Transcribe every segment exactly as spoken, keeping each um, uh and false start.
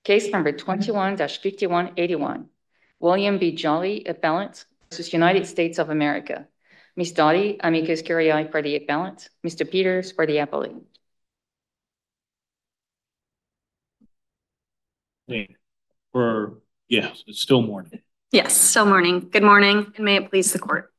Case number twenty-one fifty-one eighty-one. William B. Jolly, appellant, versus United States of America. Miz Dottie, amicus curiae for the appellant. Mister Peters for the appellate. For, yes, it's still morning. Yes, still morning. Good morning, and may it please the court.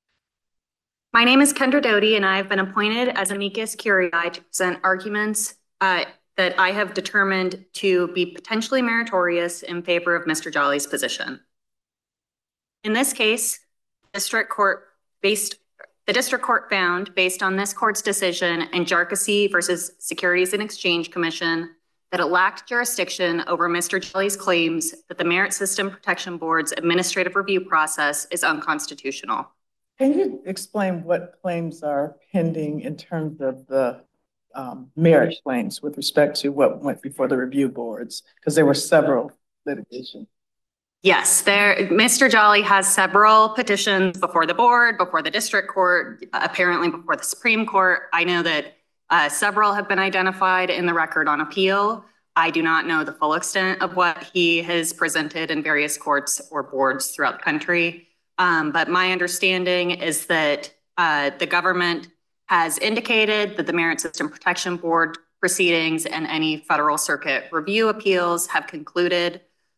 My name is Kendra Doty, and I have been appointed as amicus curiae to present arguments uh, that I have determined to be potentially meritorious in favor of Mister Jolly's position. In this case, district court based the district court found, based on this court's decision in Jarkissi versus Securities and Exchange Commission, that it lacked jurisdiction over Mister Jolly's claims that the Merit System Protection Board's administrative review process is unconstitutional. Can you explain what claims are pending in terms of the um, merit claims with respect to what went before the review boards? Because there were several litigation. Yes, there. Mister Jolly has several petitions before the board, before the district court, apparently before the Supreme Court. I know that uh, several have been identified in the record on appeal. I do not know the full extent of what he has presented in various courts or boards throughout the country. Um, but my understanding is that uh, the government has indicated that the Merit System Protection Board proceedings and any federal circuit review appeals have concluded.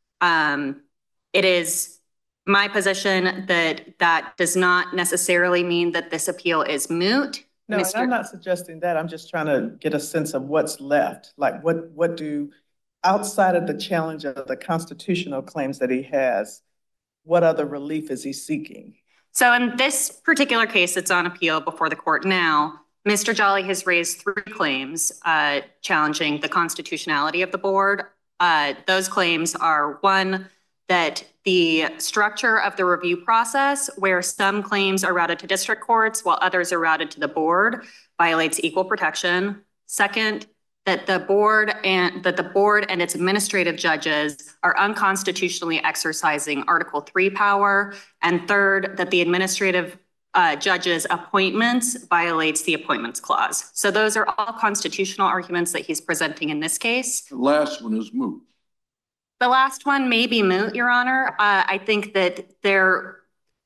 Um, it is my position that that does not necessarily mean that this appeal is moot. No, and I'm not suggesting that. I'm just trying to get a sense of what's left. Like what, what do, outside of the challenge of the constitutional claims that he has, what other relief is he seeking? So in this particular case that's on appeal before the court now, Mister Jolly has raised three claims uh, challenging the constitutionality of the board. Uh, those claims are, one, that the structure of the review process, where some claims are routed to district courts while others are routed to the board, violates equal protection. Second, that the board and that the board and its administrative judges are unconstitutionally exercising Article three power. And third, that the administrative uh, judges' appointments violates the Appointments Clause. So those are all constitutional arguments that he's presenting in this case. The last one is moot. The last one may be moot, Your Honor. Uh, I think that there,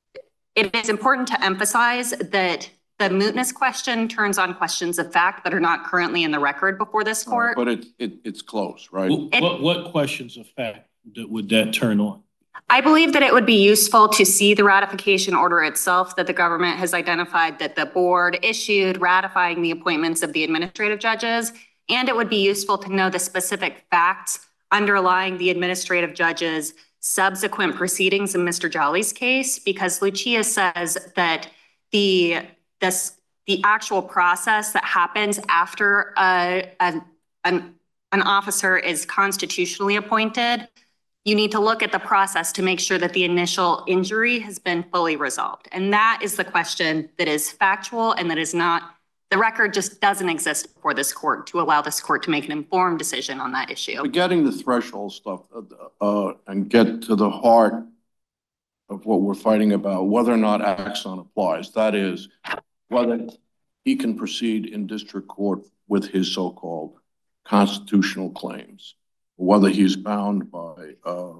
it is important to emphasize that the mootness question turns on questions of fact that are not currently in the record before this court. Right, but it, it it's close, right? What, it, what, what questions of fact that would that turn on? I believe that it would be useful to see the ratification order itself that the government has identified that the board issued ratifying the appointments of the administrative judges. And it would be useful to know the specific facts underlying the administrative judges' subsequent proceedings in Mister Jolly's case, because Lucia says that the this the actual process that happens after a, a, an, an officer is constitutionally appointed, you need to look at the process to make sure that the initial injury has been fully resolved. And that is the question that is factual and that is not, the record just doesn't exist before this court to allow this court to make an informed decision on that issue. Forgetting the threshold stuff uh, and get to the heart of what we're fighting about, whether or not Axon applies. That is, whether he can proceed in district court with his so-called constitutional claims, whether he's bound by uh,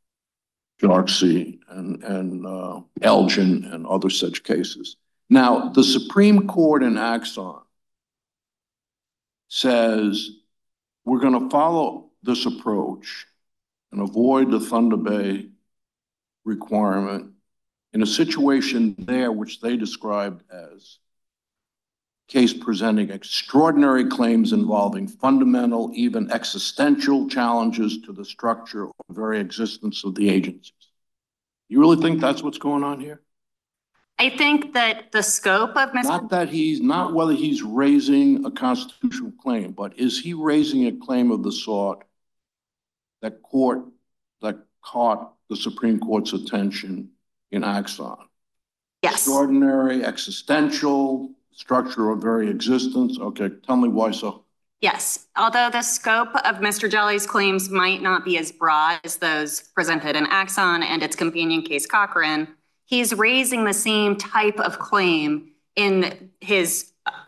Jarkissi and, and uh, Elgin and other such cases. Now, the Supreme Court in Axon says we're going to follow this approach and avoid the Thunder Bay requirement in a situation there which they described as case presenting extraordinary claims involving fundamental, even existential challenges to the structure or very existence of the agencies. You really think that's what's going on here? I think that the scope of Mister Not that he's, not whether he's raising a constitutional claim, but is he raising a claim of the sort that court, that caught the Supreme Court's attention in Axon? Yes. Extraordinary, existential, structure of very existence. Okay, tell me why so. Yes, although the scope of Mister Jolly's claims might not be as broad as those presented in Axon and its companion case Cochran, he's raising the same type of claim in his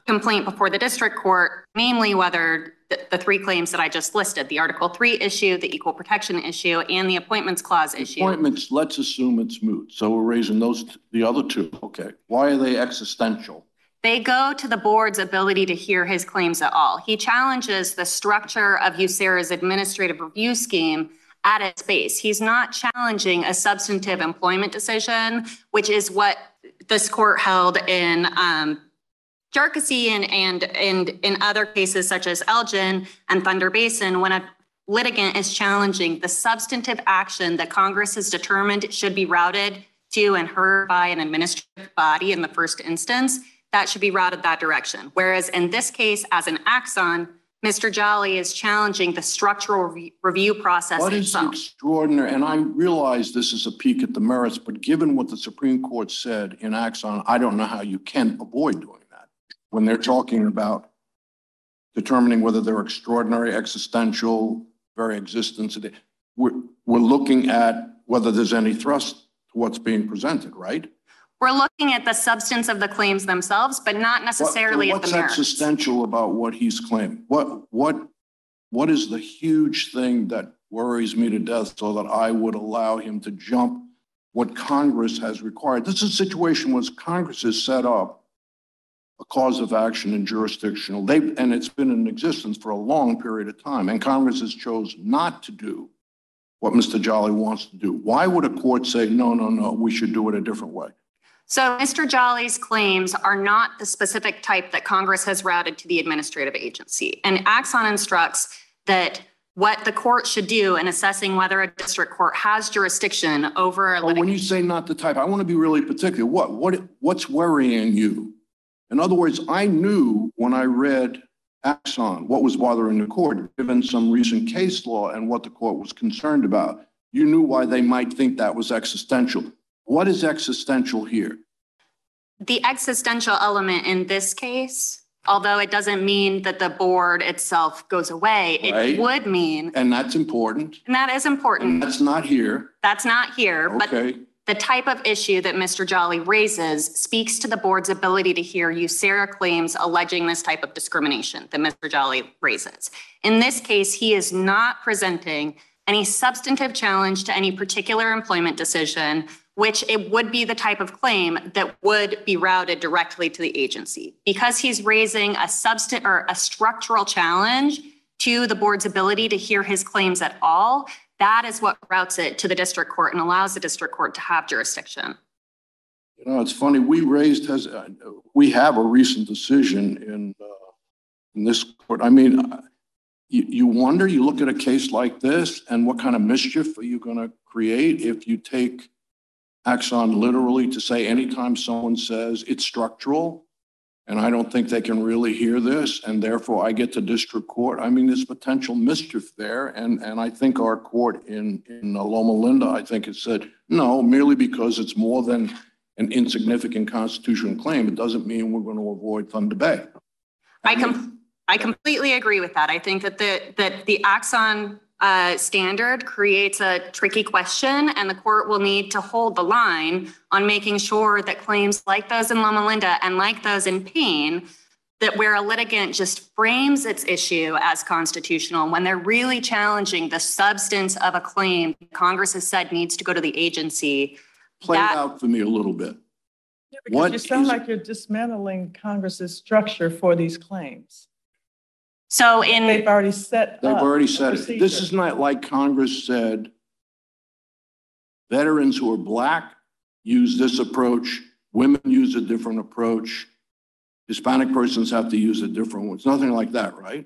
complaint before the district court, namely whether the, the three claims that I just listed, the Article three issue, the equal protection issue, and the appointments clause issue. Appointments, let's assume it's moot. So we're raising those, t- the other two. Okay. Why are they existential? They go to the board's ability to hear his claims at all. He challenges the structure of U S A R A's administrative review scheme at its base. He's not challenging a substantive employment decision, which is what this court held in um, Jarkissi and, and, and in other cases such as Elgin and Thunder Basin, when a litigant is challenging the substantive action that Congress has determined should be routed to and heard by an administrative body in the first instance, that should be routed that direction. Whereas in this case, as an axon, Mister Jolly is challenging the structural re review process What is itself. extraordinary, and I realize this is a peek at the merits, but given what the Supreme Court said in Axon, I don't know how you can avoid doing that. When they're talking about determining whether they're extraordinary, existential, very existence, we're, we're looking at whether there's any thrust to what's being presented, right? We're looking at the substance of the claims themselves, but not necessarily what, at the merits. What's existential about what he's claiming? What, what, what is the huge thing that worries me to death so that I would allow him to jump what Congress has required? This is a situation where Congress has set up a cause of action in jurisdictional, they, and it's been in existence for a long period of time, and Congress has chose not to do what Mister Jolly wants to do. Why would a court say, no, no, no, we should do it a different way? So Mister Jolly's claims are not the specific type that Congress has routed to the administrative agency. And Axon instructs that what the court should do in assessing whether a district court has jurisdiction over a Oh, when litigation. you say not the type, I want to be really particular. What, what, what's worrying you? In other words, I knew when I read Axon what was bothering the court, given some recent case law and what the court was concerned about. You knew why they might think that was existential. What is existential here? The existential element in this case, although it doesn't mean that the board itself goes away, it Right. would mean, And that's important. and that is And important. that's not here. That's not here, but Okay. the type of issue that Mister Jolly raises speaks to the board's ability to hear U S A R A claims alleging this type of discrimination that Mister Jolly raises. In this case, he is not presenting any substantive challenge to any particular employment decision, which it would be the type of claim that would be routed directly to the agency. Because he's raising a substant or a structural challenge to the board's ability to hear his claims at all, that is what routes it to the district court and allows the district court to have jurisdiction. You know, it's funny, we raised, has, uh, we have a recent decision in, uh, in this court. I mean, uh, you, you wonder, you look at a case like this and what kind of mischief are you going to create if you take Axon literally to say anytime someone says it's structural, and I don't think they can really hear this, and therefore I get to district court. I mean, there's potential mischief there, and, and I think our court in, in Loma Linda, I think it said, no, merely because it's more than an insignificant constitutional claim, it doesn't mean we're going to avoid Thunder Bay. I com I completely agree with that. I think that the, that the Axon uh, standard creates a tricky question, and the court will need to hold the line on making sure that claims like those in Loma Linda and like those in Payne, that where a litigant just frames its issue as constitutional when they're really challenging the substance of a claim Congress has said needs to go to the agency. Play that- it out for me a little bit. Yeah, because What you sound is- like you're dismantling Congress's structure for these claims. So in They've already set They've up already a said it. This procedure. is not like Congress said, veterans who are Black use this approach, women use a different approach, Hispanic persons have to use a different one. It's nothing like that, right?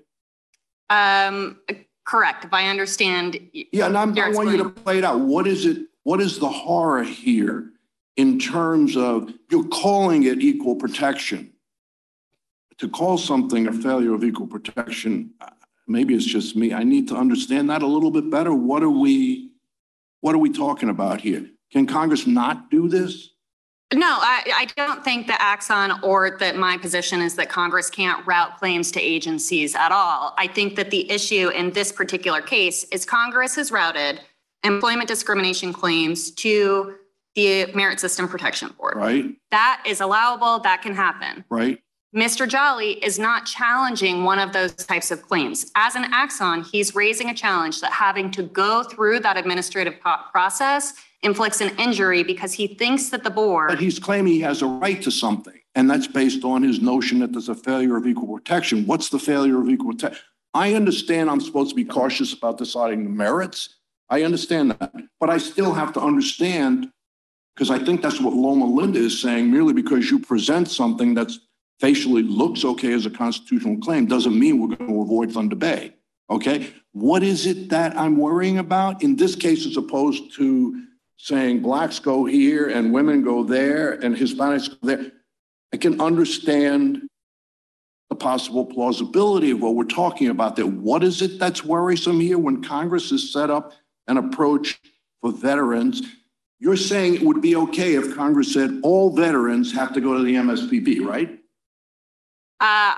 Um, correct, if I understand. Yeah, and I'm, I Your want you to explain- play it out. What is it, what is the horror here in terms of, you're calling it equal protection. To call something a failure of equal protection, uh, maybe it's just me. I need to understand that a little bit better. What are we, what are we talking about here? Can Congress not do this? No, I, I don't think that Axon or that my position is that Congress can't route claims to agencies at all. I think that the issue in this particular case is Congress has routed employment discrimination claims to the Merit System Protection Board. Right, That is allowable, that can happen. right? Mister Jolly is not challenging one of those types of claims. As an Axon, he's raising a challenge that having to go through that administrative po- process inflicts an injury because he thinks that the board. But he's claiming he has a right to something, and that's based on his notion that there's a failure of equal protection. What's the failure of equal protection? I understand I'm supposed to be cautious about deciding the merits. I understand that, but I still have to understand, because I think that's what Loma Linda is saying, merely because you present something that's facially looks okay as a constitutional claim doesn't mean we're going to avoid Thunder Bay. Okay. What is it that I'm worrying about in this case, as opposed to saying blacks go here and women go there and Hispanics go there? I can understand the possible plausibility of what we're talking about there. What is it that's worrisome here when Congress has set up an approach for veterans? You're saying it would be okay if Congress said all veterans have to go to the M S P B, right? Uh,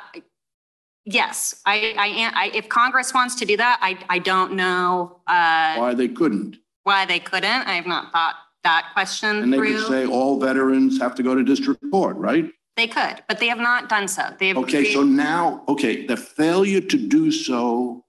yes, I, I, am- I, if Congress wants to do that, I, I don't know, uh, Why they couldn't. why they couldn't. I have not thought that question And they through. could say all veterans have to go to district court, right? They could, but they have not done so. They've. Okay, so now, okay, the failure to do so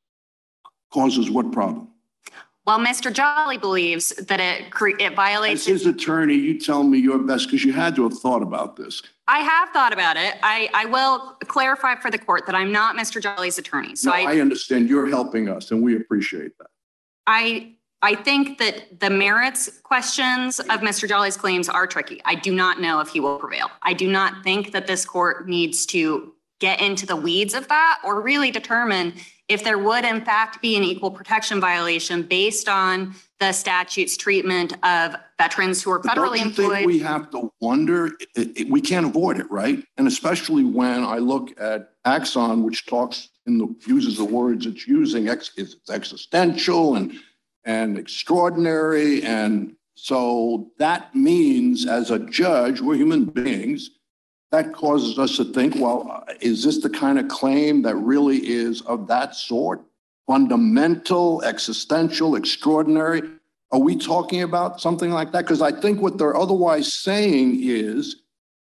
causes what problem? Well, Mister Jolly believes that it cre- it As violates. his attorney, you tell me your best, because you had to have thought about this. I have thought about it. I, I will clarify for the court that I'm not Mister Jolly's attorney. So No, I, I understand you're helping us and we appreciate that. I, I think that the merits questions of Mister Jolly's claims are tricky. I do not know if he will prevail. I do not think that this court needs to get into the weeds of that or really determine if there would in fact be an equal protection violation based on the statute's treatment of veterans who are But federally don't you think employed. we have to wonder, it, it, we can't avoid it, right? And especially when I look at Axon, which talks in the, uses the words it's using, ex, it's existential and, and extraordinary. And so that means as a judge, we're human beings. That causes us to think, well, is this the kind of claim that really is of that sort? Fundamental, existential, extraordinary? Are we talking about something like that? Because I think what they're otherwise saying is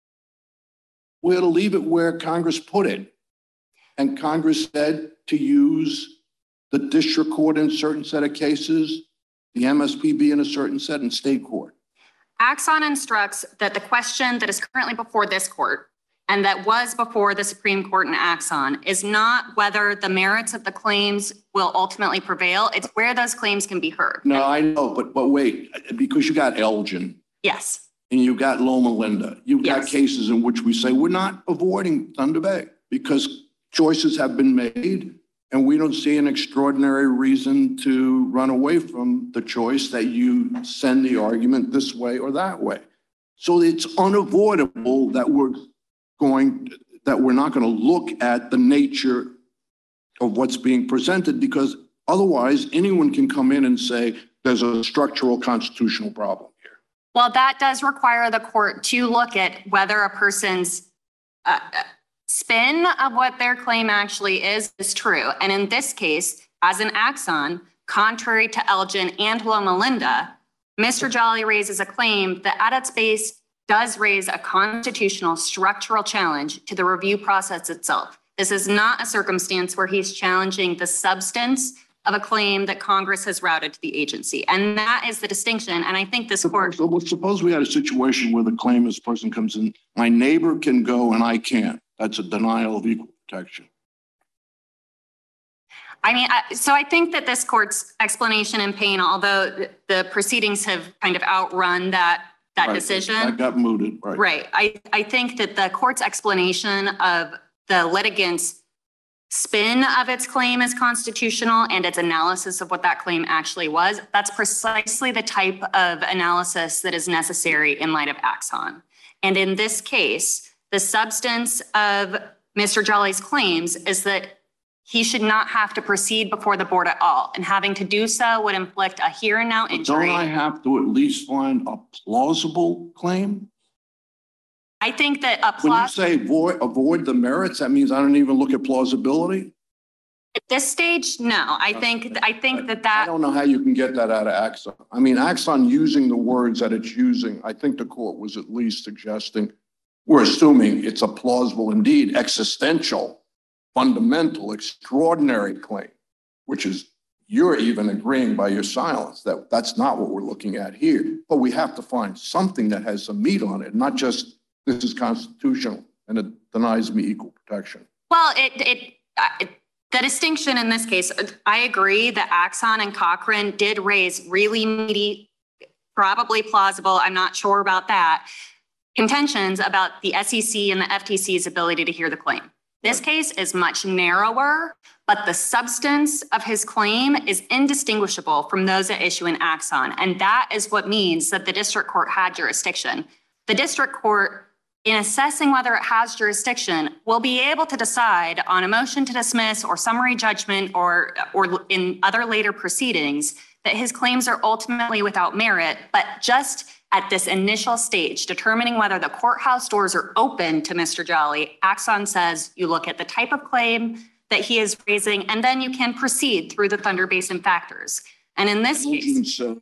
we're to leave it where Congress put it. And Congress said to use the district court in a certain set of cases, the M S P B in a certain set, and state court. Axon instructs that the question that is currently before this court and that was before the Supreme Court in Axon is not whether the merits of the claims will ultimately prevail. It's where those claims can be heard. No, I know, but but wait, because you got Elgin Yes. and you got Loma Linda, you've got Yes. cases in which we say we're not avoiding Thunder Bay because choices have been made. And we don't see an extraordinary reason to run away from the choice that you send the argument this way or that way. So it's unavoidable that we're going, that we're not going to look at the nature of what's being presented, because otherwise anyone can come in and say there's a structural constitutional problem here. Well, that does require the court to look at whether a person's uh, spin of what their claim actually is, is true. And in this case, as an Axon, contrary to Elgin and Loma Linda, Mister Jolly raises a claim that at its base does raise a constitutional structural challenge to the review process itself. This is not a circumstance where he's challenging the substance of a claim that Congress has routed to the agency. And that is the distinction. And I think this court. So suppose we had a situation where the claimant's person comes in, my neighbor can go and I can't. That's a denial of equal protection. I mean, I- so I think that this court's explanation in Payne, although the- the proceedings have kind of outrun that, that Right. decision. That got mooted, right? Right. I, I think that the court's explanation of the litigant's spin of its claim as constitutional and its analysis of what that claim actually was, that's precisely the type of analysis that is necessary in light of Axon. And in this case, the substance of Mister Jolly's claims is that he should not have to proceed before the board at all. And having to do so would inflict a here and now But injury. don't I have to at least find a plausible claim? I think that a When you plot say avoid, avoid the merits, that means I don't even look at plausibility? at this stage, no. I think, I think that I that, don't know how you can get that out of Axon. I mean, Axon using the words that it's using, I think the court was at least suggesting we're assuming it's a plausible, indeed existential, fundamental, extraordinary claim, which is, you're even agreeing by your silence that that's not what we're looking at here. But we have to find something that has some meat on it, not just this is constitutional and it denies me equal protection. Well, it, it, uh, it the distinction in this case, I agree that Axon and Cochran did raise really meaty, probably plausible, I'm not sure about that, contentions about the S E C and the F T C's ability to hear the claim. This case is much narrower, but the substance of his claim is indistinguishable from those at issue in Axon. And that is what means that the district court had jurisdiction. The district court, in assessing whether it has jurisdiction, will be able to decide on a motion to dismiss or summary judgment or, or in other later proceedings that his claims are ultimately without merit, but just at this initial stage, determining whether the courthouse doors are open to Mister Jolly, Axon says you look at the type of claim that he is raising, and then you can proceed through the Thunder Basin factors. And in this case, So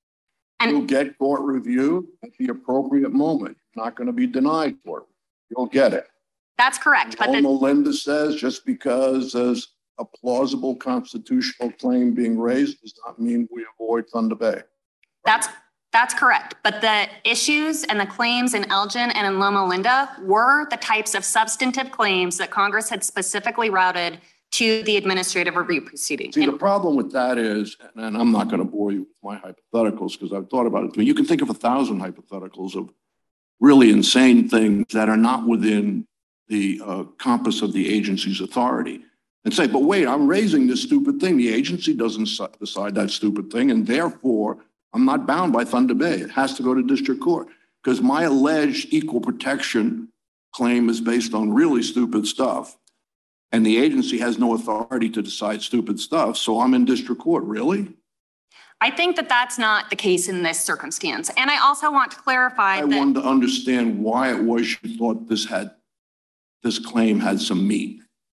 and you'll get court review at the appropriate moment. You're not going to be denied court. You'll get it. that's correct. But All the, Melinda says, just because there's a plausible constitutional claim being raised does not mean we avoid Thunder Bay. that's That's correct. But the issues and the claims in Elgin and in Loma Linda were the types of substantive claims that Congress had specifically routed to the administrative review proceeding. See, the problem with that is, and I'm not going to bore you with my hypotheticals because I've thought about it, but you can think of a thousand hypotheticals of really insane things that are not within the uh, compass of the agency's authority and say, but wait, I'm raising this stupid thing. The agency doesn't decide that stupid thing, and therefore I'm not bound by Thunder Bay. It has to go to district court because my alleged equal protection claim is based on really stupid stuff. And the agency has no authority to decide stupid stuff. So I'm in district court. Really? I think that that's not the case in this circumstance. And I also want to clarify I that wanted to understand why it was you thought this had, this claim had some meat.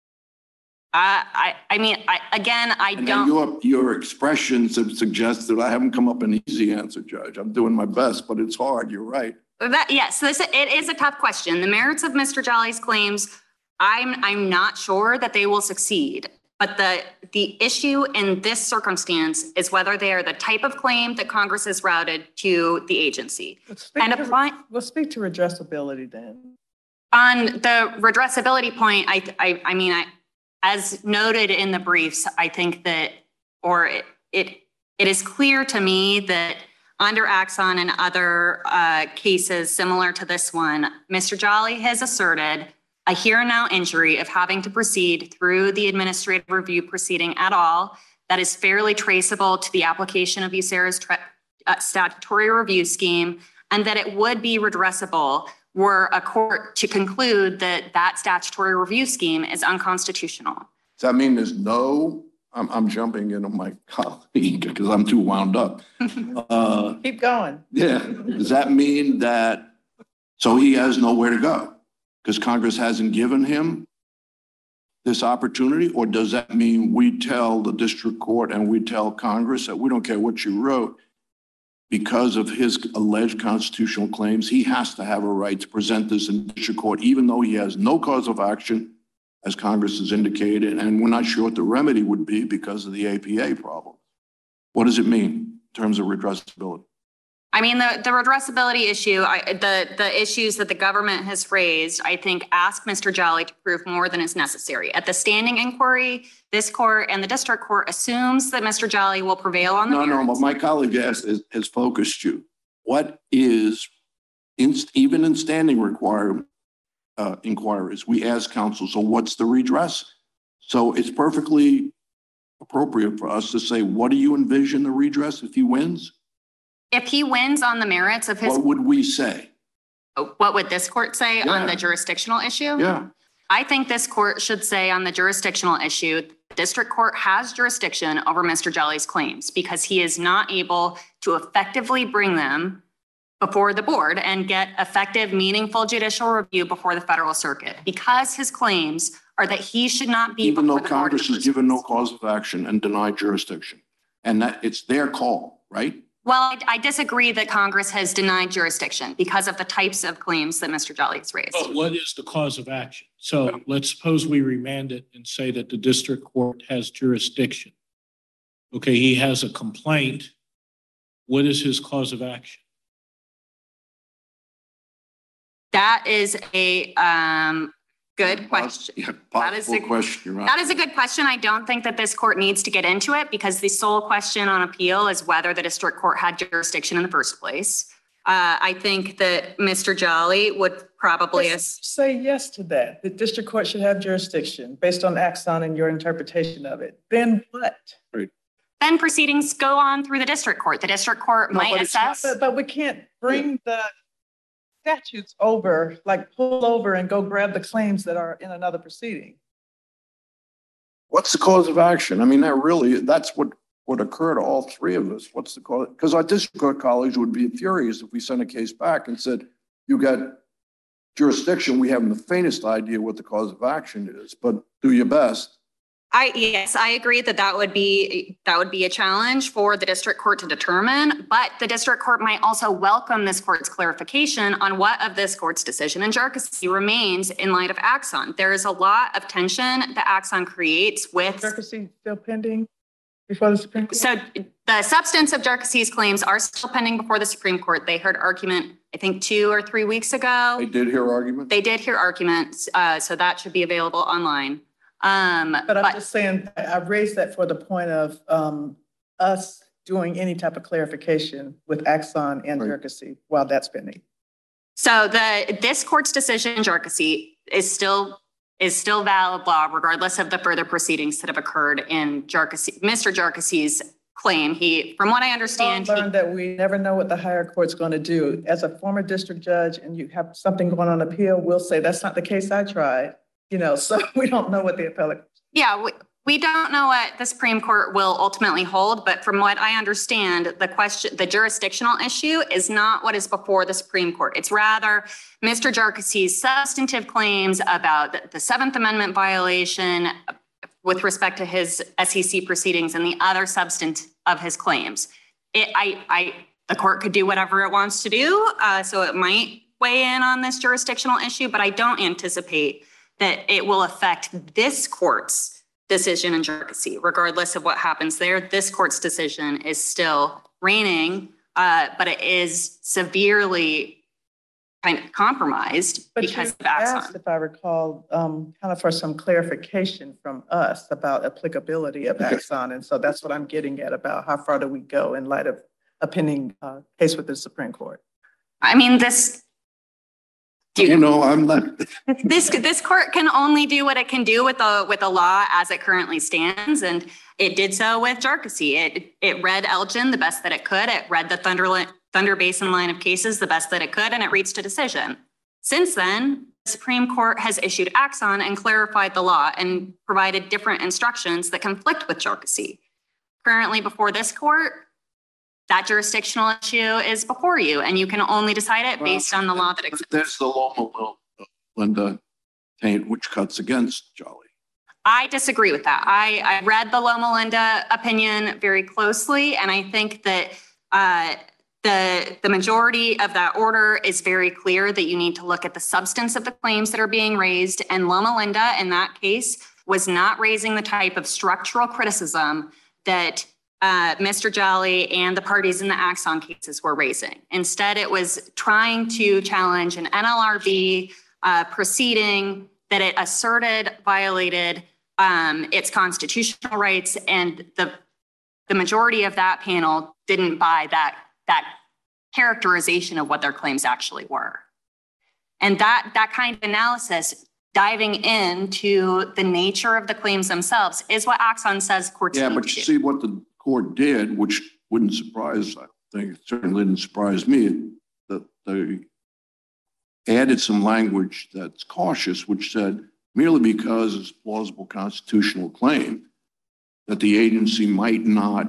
I, I, I mean, I, again, I And don't. your, your expressions have suggested I haven't come up with an easy answer, Judge. I'm doing my best, but it's hard. You're right. That, yes, this, it is a tough question. The merits of Mister Jolly's claims, I'm, I'm not sure that they will succeed. But the, the issue in this circumstance is whether they are the type of claim that Congress has routed to the agency. Let's speak And to- apply, Let's speak to redressability then. on the redressability point, I, I, I mean, I, as noted in the briefs, I think that, or it, it, it is clear to me that under Axon and other uh, cases similar to this one, Mister Jolly has asserted a here and now injury of having to proceed through the administrative review proceeding at all that is fairly traceable to the application of USERRA's tra- uh, statutory review scheme, and that it would be redressable were a court to conclude that that statutory review scheme is unconstitutional. Does that mean there's no, I'm, I'm jumping in on my colleague because I'm too wound up. Uh, Keep going. yeah. Does that mean that, so he has nowhere to go because Congress hasn't given him this opportunity? Or does that mean we tell the district court and we tell Congress that we don't care what you wrote, because of his alleged constitutional claims, he has to have a right to present this in district court, even though he has no cause of action, as Congress has indicated, and we're not sure what the remedy would be because of the A P A problem. What does it mean in terms of redressability? I mean, the, the redressability issue, I, the, the issues that the government has raised, I think ask Mister Jolly to prove more than is necessary. At the standing inquiry, this court and the district court assumes that Mister Jolly will prevail on the No, no, merits. but my colleague asked, has, has focused you. What is, in, even in standing requirement, uh, inquiries, we ask counsel, so what's the redress? So it's perfectly appropriate for us to say, what do you envision the redress if he wins? If he wins on the merits of his, What would we say? what would this court say on Yeah. the jurisdictional issue? Yeah. I think this court should say on the jurisdictional issue, the district court has jurisdiction over Mister Jolly's claims because he is not able to effectively bring them before the board and get effective, meaningful judicial review before the federal circuit, because his claims are that he should not be. Even though before the board in Congress the has first given no place. cause of action and denied jurisdiction. And that it's their call, right? Well, I, I disagree that Congress has denied jurisdiction because of the types of claims that Mister Jolly has raised. But what is the cause of action? So let's suppose we remand it and say that the district court has jurisdiction. Okay, he has a complaint. What is his cause of action? That is a um, good question. Yeah, That is possible a- question, Your Honor. That is a good question. I don't think that this court needs to get into it because the sole question on appeal is whether the district court had jurisdiction in the first place. Uh, I think that Mister Jolly would probably, as Say yes to that. The district court should have jurisdiction based on Axon and your interpretation of it. Then what? then proceedings go on through the district court. The district court No, might but it's not assess. But, but we can't bring the statutes over, like pull over and go grab the claims that are in another proceeding. What's the cause of action? I mean, that really, that's what would occur to all three of us. What's the cause? Because our district court colleagues would be furious if we sent a case back and said, you got jurisdiction. We haven't the faintest idea what the cause of action is, but do your best. I, yes, I agree that that would be, that would be a challenge for the district court to determine, but the district court might also welcome this court's clarification on what of this court's decision in Jharkhasi remains in light of Axon. There is a lot of tension that Axon creates with. Jharkhasi still pending before the Supreme Court? So the substance of Jharkhasi's claims are still pending before the Supreme Court. They heard argument, I think, two or three weeks ago. They did hear argument? They did hear arguments, uh, so that should be available online. Um, But I'm just saying, I I raised that for the point of um, us doing any type of clarification with Axon and Right. Jharkhasi while that's pending. So the, this court's decision in Jharkhasi is still, is still valid law regardless of the further proceedings that have occurred in Jharkhasi, Mister Jharkhasi's claim. He, from what I understand, I he, learned that we never know what the higher court's going to do. As a former district judge and you have something going on appeal, we'll say, that's not the case I tried. You know, so we don't know what the appellate. yeah, we, we don't know what the Supreme Court will ultimately hold, but from what I understand, the question, the jurisdictional issue is not what is before the Supreme Court. It's rather Mister Jharkhasi's substantive claims about the- the Seventh Amendment violation with respect to his S E C proceedings and the other substance of his claims. It, I, I, the court could do whatever it wants to do, uh, so it might weigh in on this jurisdictional issue, but I don't anticipate that it will affect this court's decision in Jharkhasi. Regardless of what happens there, this court's decision is still reigning, uh, but it is severely kind of compromised But you because of asked, Axon. if I recall, um, kind of for some clarification from us about applicability of Okay. Axon. And so that's what I'm getting at about how far do we go in light of a pending uh, case with the Supreme Court. I mean, this, You know, I'm not, this, this court can only do what it can do with the, with the law as it currently stands. And it did so with Jharkhasi. It, it read Elgin the best that it could. It read the Thunder, Thunder Basin line of cases the best that it could, and it reached a decision. Since then, the Supreme Court has issued Axon and clarified the law and provided different instructions that conflict with Jharkhasi. Currently before this court, that jurisdictional issue is before you, and you can only decide it based on the law that exists. there's the Loma Linda taint, which cuts against Jolly. I disagree with that. I, I read the Loma Linda opinion very closely, and I think that uh, the, the majority of that order is very clear that you need to look at the substance of the claims that are being raised. And Loma Linda, in that case, was not raising the type of structural criticism that uh, Mister Jolly and the parties in the Axon cases were raising. Instead, it was trying to challenge an N L R B uh, proceeding that it asserted violated um, its constitutional rights, and the the majority of that panel didn't buy that that characterization of what their claims actually were. And that that kind of analysis, diving into the nature of the claims themselves, is what Axon says courts Yeah, need but to you do. see what the court did, which wouldn't surprise, I think, it certainly didn't surprise me, that they added some language that's cautious, which said merely because it's a plausible constitutional claim that the agency might not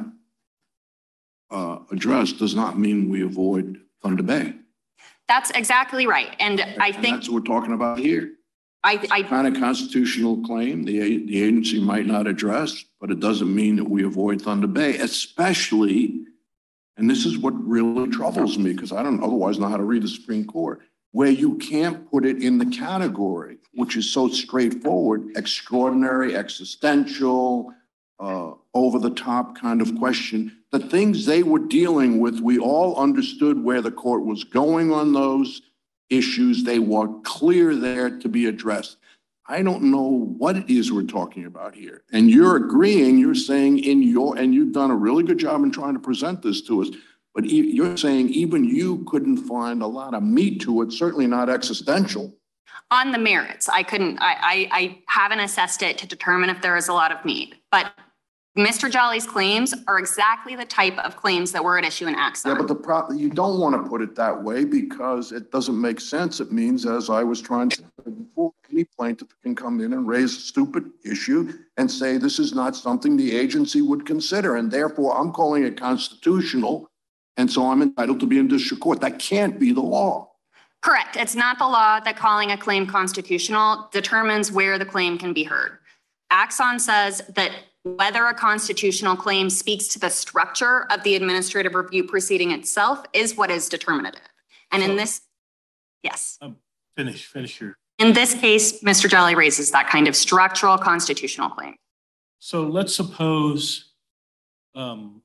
uh, address does not mean we avoid Thunder Bay. That's exactly right. And I And think that's what we're talking about here. I, I Kind of constitutional claim the, a- the agency might not address, but it doesn't mean that we avoid Thunder Bay, especially and this is what really troubles me, because I don't otherwise know how to read the Supreme Court, where you can't put it in the category, which is so straightforward, extraordinary, existential, uh, over-the-top kind of question. The things they were dealing with, we all understood where the court was going on those issues. They were clear there to be addressed. I don't know what it is we're talking about here. And you're agreeing, you're saying in your, and you've done a really good job in trying to present this to us, but you're saying even you couldn't find a lot of meat to it, certainly not existential. On the merits, I couldn't, I, I, I haven't assessed it to determine if there is a lot of meat, but Mister Jolly's claims are exactly the type of claims that were at issue in Axon. Yeah, but the pro you don't want to put it that way because it doesn't make sense. It means, as I was trying to say before, any plaintiff can come in and raise a stupid issue and say this is not something the agency would consider, and therefore I'm calling it constitutional, and so I'm entitled to be in district court. That can't be the law. Correct. It's not the law that calling a claim constitutional determines where the claim can be heard. Axon says that whether a constitutional claim speaks to the structure of the administrative review proceeding itself is what is determinative. And in this, yes. Um, finish, finish your. In this case, Mister Jolly raises that kind of structural constitutional claim. So let's suppose um,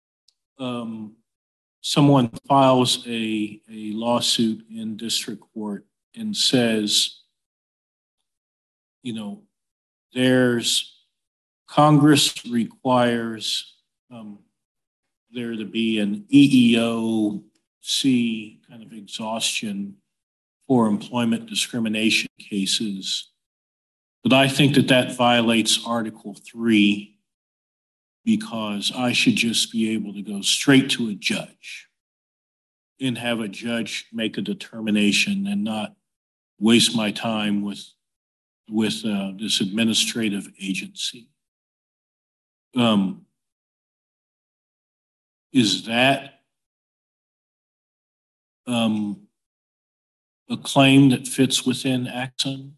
um, someone files a, a lawsuit in district court and says, you know, there's Congress requires um, there to be an E E O C kind of exhaustion for employment discrimination cases. But I think that that violates Article three because I should just be able to go straight to a judge and have a judge make a determination and not waste my time with, with uh, this administrative agency. Um, is that um, a claim that fits within Axon?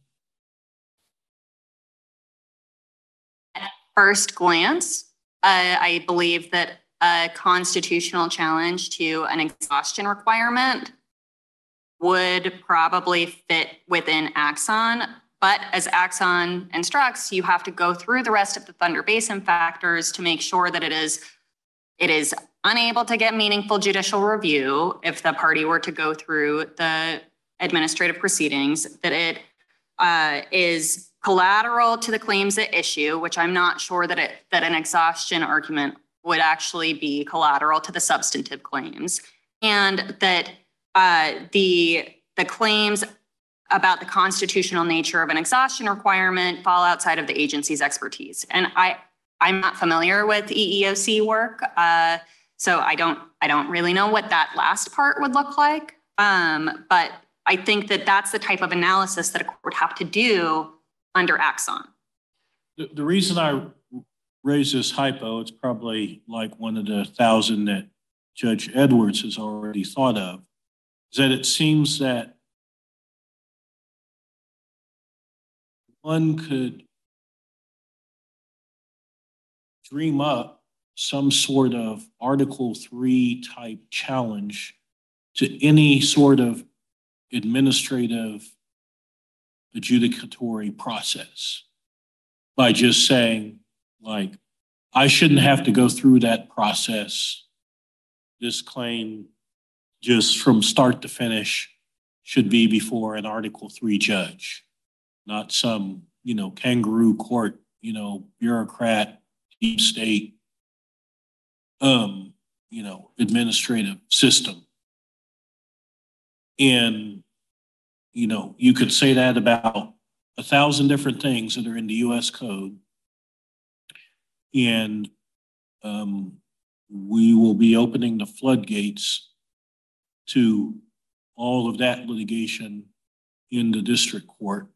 At first glance, uh, I believe that a constitutional challenge to an exhaustion requirement would probably fit within Axon. But as Axon instructs, you have to go through the rest of the Thunder Basin factors to make sure that it is, it is unable to get meaningful judicial review if the party were to go through the administrative proceedings, that it uh, is collateral to the claims at issue, which I'm not sure that, it, that an exhaustion argument would actually be collateral to the substantive claims, and that uh, the, the claims about the constitutional nature of an exhaustion requirement fall outside of the agency's expertise. And I, I'm not familiar with E E O C work, uh, so I don't, I don't really know what that last part would look like. Um, but I think that that's the type of analysis that a court would have to do under Axon. The, the reason I raise this hypo, it's probably like one of the thousand that Judge Edwards has already thought of, is that it seems that one could dream up some sort of Article three type challenge to any sort of administrative adjudicatory process by just saying, like, I shouldn't have to go through that process. This claim, just from start to finish, should be before an Article three judge, not some, you know, kangaroo court, you know, bureaucrat, deep state, um, you know, administrative system. And, you know, you could say that about a thousand different things that are in the U S Code. And um, we will be opening the floodgates to all of that litigation in the district court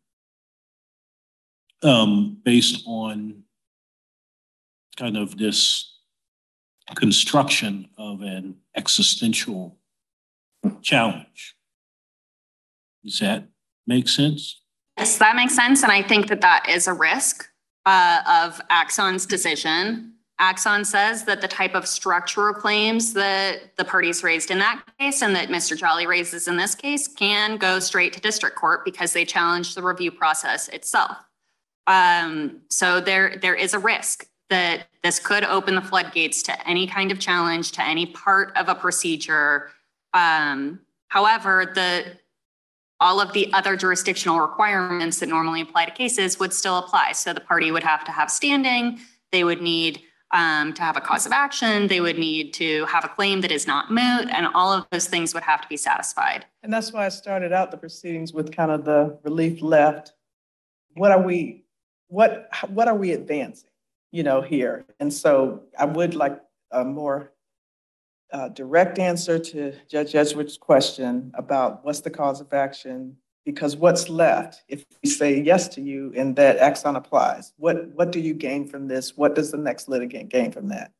um, based on kind of this construction of an existential challenge. Does that make sense? Yes, that makes sense. And I think that that is a risk uh, of Axon's decision. Axon says that the type of structural claims that the parties raised in that case and that Mister Jolly raises in this case can go straight to district court because they challenge the review process itself. Um, so there, there is a risk that this could open the floodgates to any kind of challenge to any part of a procedure. Um, however, the all of the other jurisdictional requirements that normally apply to cases would still apply. So the party would have to have standing. They would need um, to have a cause of action. They would need to have a claim that is not moot, and all of those things would have to be satisfied. And that's why I started out the proceedings with kind of the relief left. What are we, what, what are we advancing, you know, here? And so I would like a more Uh, direct answer to Judge Edgeworth's question about what's the cause of action, because what's left, if we say yes to you and that Axon applies, what, what do you gain from this? What does the next litigant gain from that?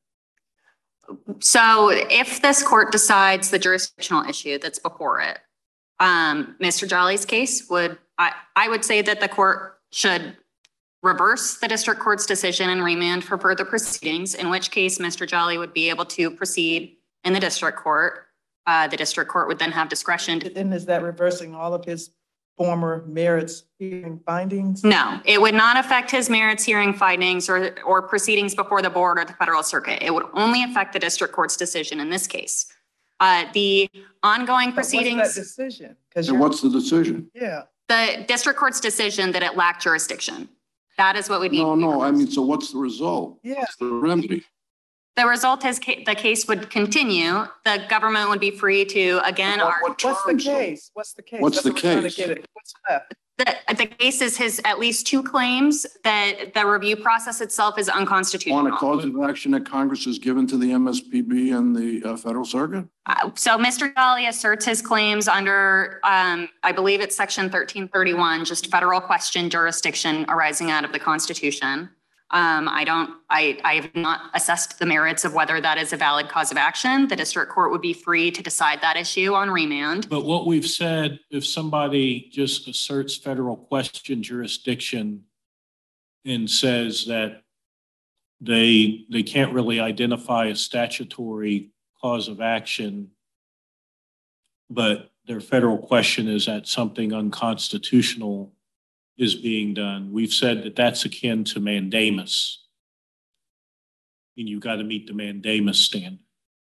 So if this court decides the jurisdictional issue that's before it, um, Mister Jolly's case would, I, I would say that the court should reverse the district court's decision and remand for further proceedings, in which case Mister Jolly would be able to proceed in the district court. Uh, the district court would then have discretion to. Then is that reversing all of his former merits hearing findings? No, it would not affect his merits hearing findings or, or proceedings before the board or the federal circuit. It would only affect the district court's decision in this case. Uh, the ongoing But proceedings. what's that decision? Because And what's the decision? yeah. The district court's decision that it lacked jurisdiction. That is what we need. No, no, I mean, so what's the result? Yeah. What's the remedy? The result is ca- the case would continue. The government would be free to again. What- argue. what What's the terms, though? case? What's the case? What's That's the what we're trying to case? get at. What's left? The, the case is his at least two claims that the review process itself is unconstitutional. On a cause of action that Congress has given to the M S P B and the uh, federal circuit? Uh, so Mister Jolly asserts his claims under, um, I believe it's section thirteen thirty-one, just federal question jurisdiction arising out of the Constitution. Um, I don't, I, I have not assessed the merits of whether that is a valid cause of action. The district court would be free to decide that issue on remand. But what we've said, if somebody just asserts federal question jurisdiction and says that they, they can't really identify a statutory cause of action, but their federal question is that something unconstitutional is being done, we've said that that's akin to mandamus. And you've got to meet the mandamus standard.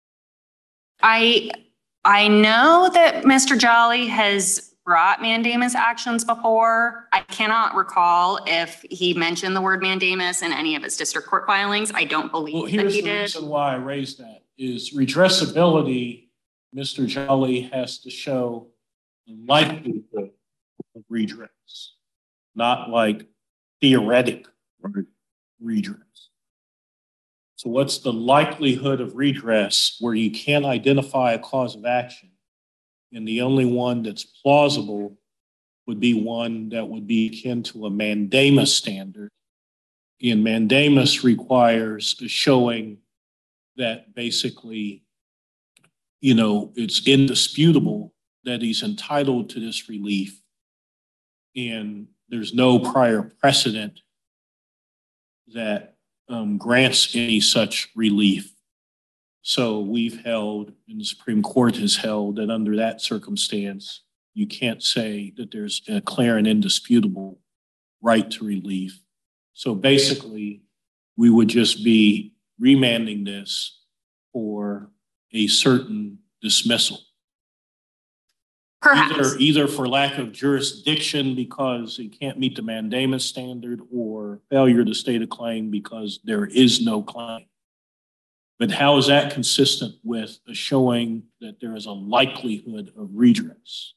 I, I know that Mister Jolly has brought mandamus actions before. I cannot recall if he mentioned the word mandamus in any of his district court filings. I don't Well, believe that here's he the did. reason why I raised that is redressability. Mister Jolly has to show likelihood of redress, not like theoretic redress. So what's the likelihood of redress where you can't identify a cause of action? And the only one that's plausible would be one that would be akin to a mandamus standard. And mandamus requires the showing that basically, you know, it's indisputable that he's entitled to this relief. And there's no prior precedent that um, grants any such relief. So we've held, and the Supreme Court has held, that under that circumstance, you can't say that there's a clear and indisputable right to relief. So basically, we would just be remanding this for a certain dismissal. Perhaps. Either, either for lack of jurisdiction because it can't meet the mandamus standard, or failure to state a claim because there is no claim. But how is that consistent with a showing that there is a likelihood of redress?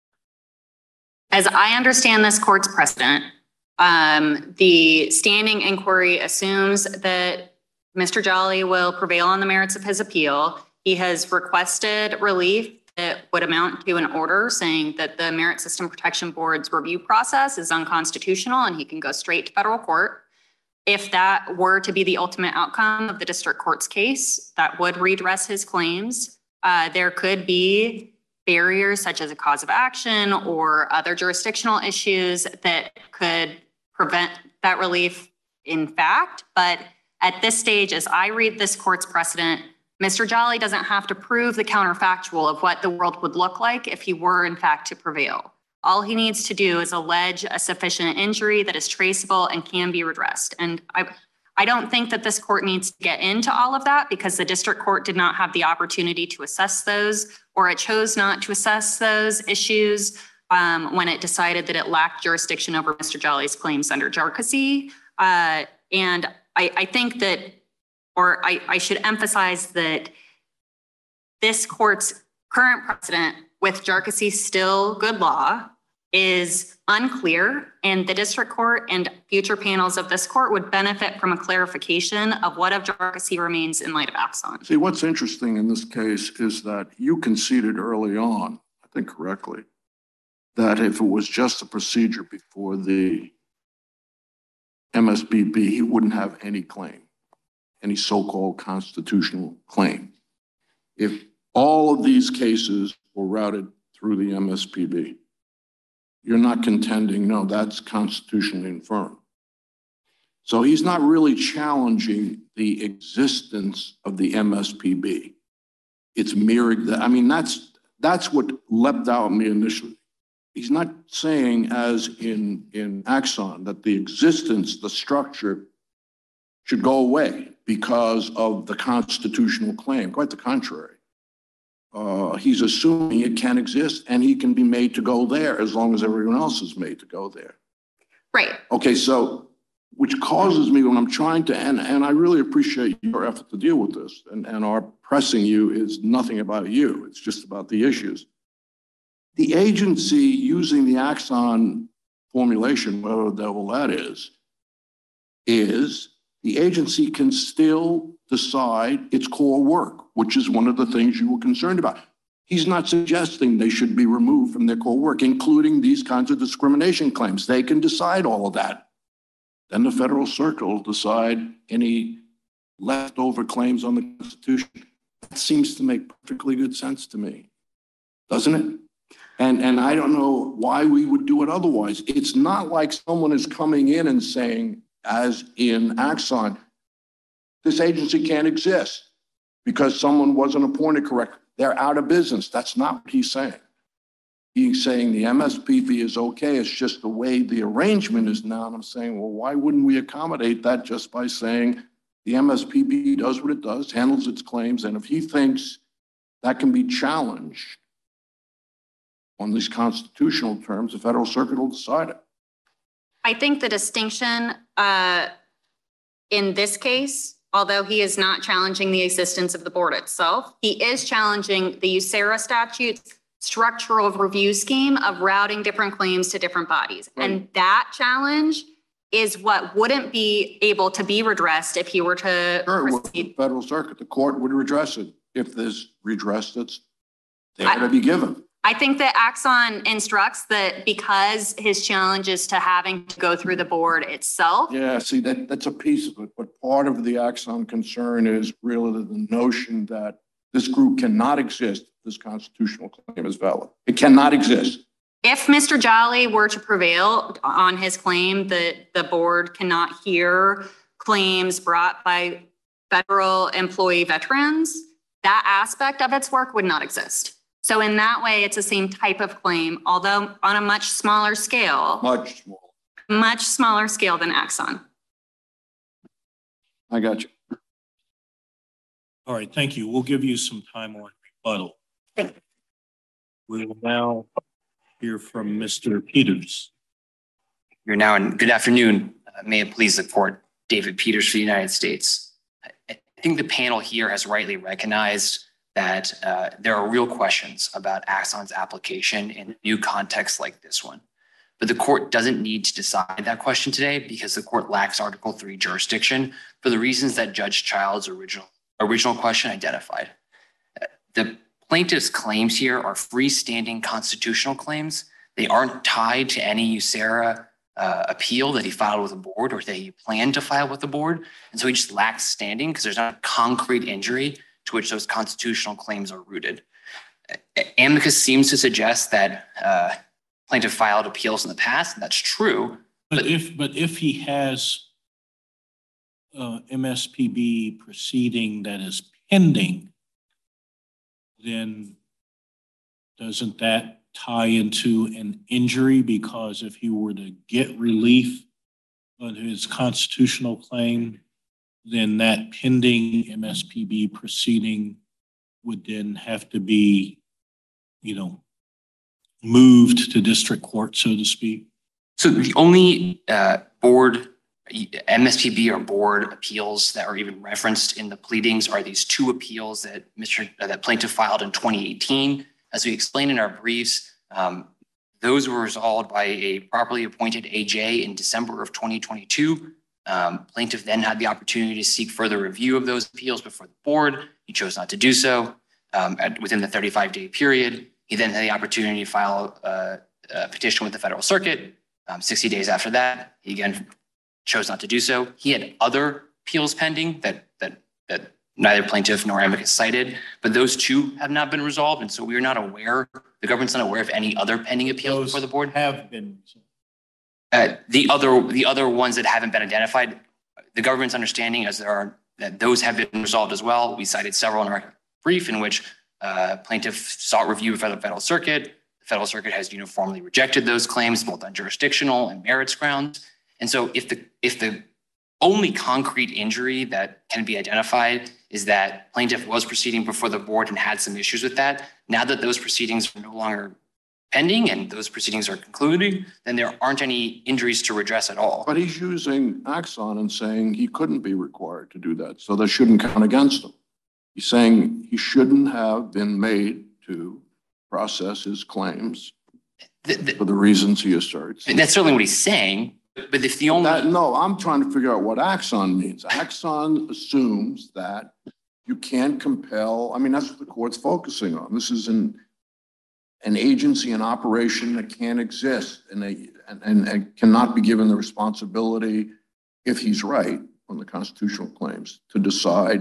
As I understand this court's precedent, um, the standing inquiry assumes that Mister Jolly will prevail on the merits of his appeal. He has requested relief that would amount to an order saying that the Merit System Protection Board's review process is unconstitutional and he can go straight to federal court. If that were to be the ultimate outcome of the district court's case, that would redress his claims. Uh, there could be barriers such as a cause of action or other jurisdictional issues that could prevent that relief in fact, but At this stage, as I read this court's precedent, Mister Jolly doesn't have to prove the counterfactual of what the world would look like if he were in fact to prevail. All he needs to do is allege a sufficient injury that is traceable and can be redressed. And I, I don't think that this court needs to get into all of that because the district court did not have the opportunity to assess those, or it chose not to assess those issues um, when it decided that it lacked jurisdiction over Mister Jolly's claims under Jharkhasi. Uh, and I, I think that, or I, I should emphasize that this court's current precedent with Jharkhasi still good law is unclear, and the district court and future panels of this court would benefit from a clarification of what of Jharkhasi remains in light of Axon. See, what's interesting in this case is that you conceded early on, I think correctly, that if it was just a procedure before the M S P B, he wouldn't have any claim, any so-called constitutional claim. If all of these cases were routed through the M S P B, you're not contending, no, that's constitutionally infirm. So he's not really challenging the existence of the M S P B. It's mere, I mean, that's, that's what leapt out at me initially. He's not saying, as in, in Axon, that the existence, the structure should go away because of the constitutional claim. Quite the contrary. Uh, he's assuming it can exist and he can be made to go there as long as everyone else is made to go there. Right. Okay, so, which causes me when I'm trying to, and, and I really appreciate your effort to deal with this, and, and our pressing you is nothing about you, it's just about the issues. The agency using the Axon formulation, whatever the devil that is, is the agency can still decide its core work, which is one of the things you were concerned about. He's not suggesting they should be removed from their core work, including these kinds of discrimination claims. They can decide all of that. Then the Federal Circuit will decide any leftover claims on the Constitution. That seems to make perfectly good sense to me, doesn't it? And, and I don't know why we would do it otherwise. It's not like someone is coming in and saying, as in Axon, this agency can't exist because someone wasn't appointed correctly. They're out of business. That's not what he's saying. He's saying the M S P B is okay. It's just the way the arrangement is now. And I'm saying, well, why wouldn't we accommodate that just by saying the M S P B does what it does, handles its claims, and if he thinks that can be challenged on these constitutional terms, the Federal Circuit will decide it. I think the distinction uh, in this case, although he is not challenging the existence of the board itself, he is challenging the U S E R A statute's structural review scheme of routing different claims to different bodies. Right. And that challenge is what wouldn't be able to be redressed if he were to sure, proceed. The Federal Circuit, the court would redress it if there's redress that's there to be given. I think that Axon instructs that because his challenge is to having to go through the board itself. Yeah, see, that, that's a piece of it. But part of the Axon concern is really the notion that this group cannot exist if this constitutional claim is valid. It cannot exist. If Mister Jolly were to prevail on his claim that the board cannot hear claims brought by federal employee veterans, that aspect of its work would not exist. So in that way, it's the same type of claim, although on a much smaller scale. Much smaller. Much smaller scale than Axon. I got you. All right, thank you. We'll give you some time on rebuttal. Thank you. We will now hear from Mister Peters. You're now in. Good afternoon. Uh, may it please the court, David Peters for the United States. I, I think the panel here has rightly recognized that uh, there are real questions about Axon's application in a new context like this one. But the court doesn't need to decide that question today because the court lacks Article three jurisdiction for the reasons that Judge Child's original, original question identified. The plaintiff's claims here are freestanding constitutional claims. They aren't tied to any U S E R A uh, appeal that he filed with the board or that he planned to file with the board. And so he just lacks standing because there's not a concrete injury to which those constitutional claims are rooted. Amicus seems to suggest that uh, plaintiff filed appeals in the past, and that's true. But, but if but if he has uh, M S P B proceeding that is pending, then doesn't that tie into an injury? Because if he were to get relief on his constitutional claim, then that pending M S P B proceeding would then have to be, you know, moved to district court, so to speak. So the only uh, board, M S P B or board appeals that are even referenced in the pleadings are these two appeals that Mister Uh, that plaintiff filed in twenty eighteen. As we explained in our briefs, um, those were resolved by a properly appointed A J in December of twenty twenty-two. Um, plaintiff then had the opportunity to seek further review of those appeals before the board. He chose not to do so um, at, within the thirty-five day period. He then had the opportunity to file a, a petition with the Federal Circuit. Um, sixty days after that, he again chose not to do so. He had other appeals pending that that that neither plaintiff nor amicus cited, but those two have not been resolved, and so we are not aware. The government's not aware of any other pending appeals Those before the board. have been. Uh, the other the other ones that haven't been identified, the government's understanding is there are that those have been resolved as well. We cited several in our brief in which uh, plaintiff sought review for the Federal Circuit. The Federal Circuit has uniformly rejected those claims, both on jurisdictional and merits grounds. And so if the if the only concrete injury that can be identified is that plaintiff was proceeding before the board and had some issues with that, now that those proceedings are no longer pending and those proceedings are concluding, then there aren't any injuries to redress at all. But he's using Axon and saying he couldn't be required to do that, so that shouldn't count against him. He's saying he shouldn't have been made to process his claims The, the, for the reasons he asserts. that's certainly what he's saying, but if the only... That, no, I'm trying to figure out what Axon means. Axon assumes that you can't compel, I mean, that's what the court's focusing on. This is an, an agency, an operation that can't exist and, they, and, and, and cannot be given the responsibility, if he's right on the constitutional claims, to decide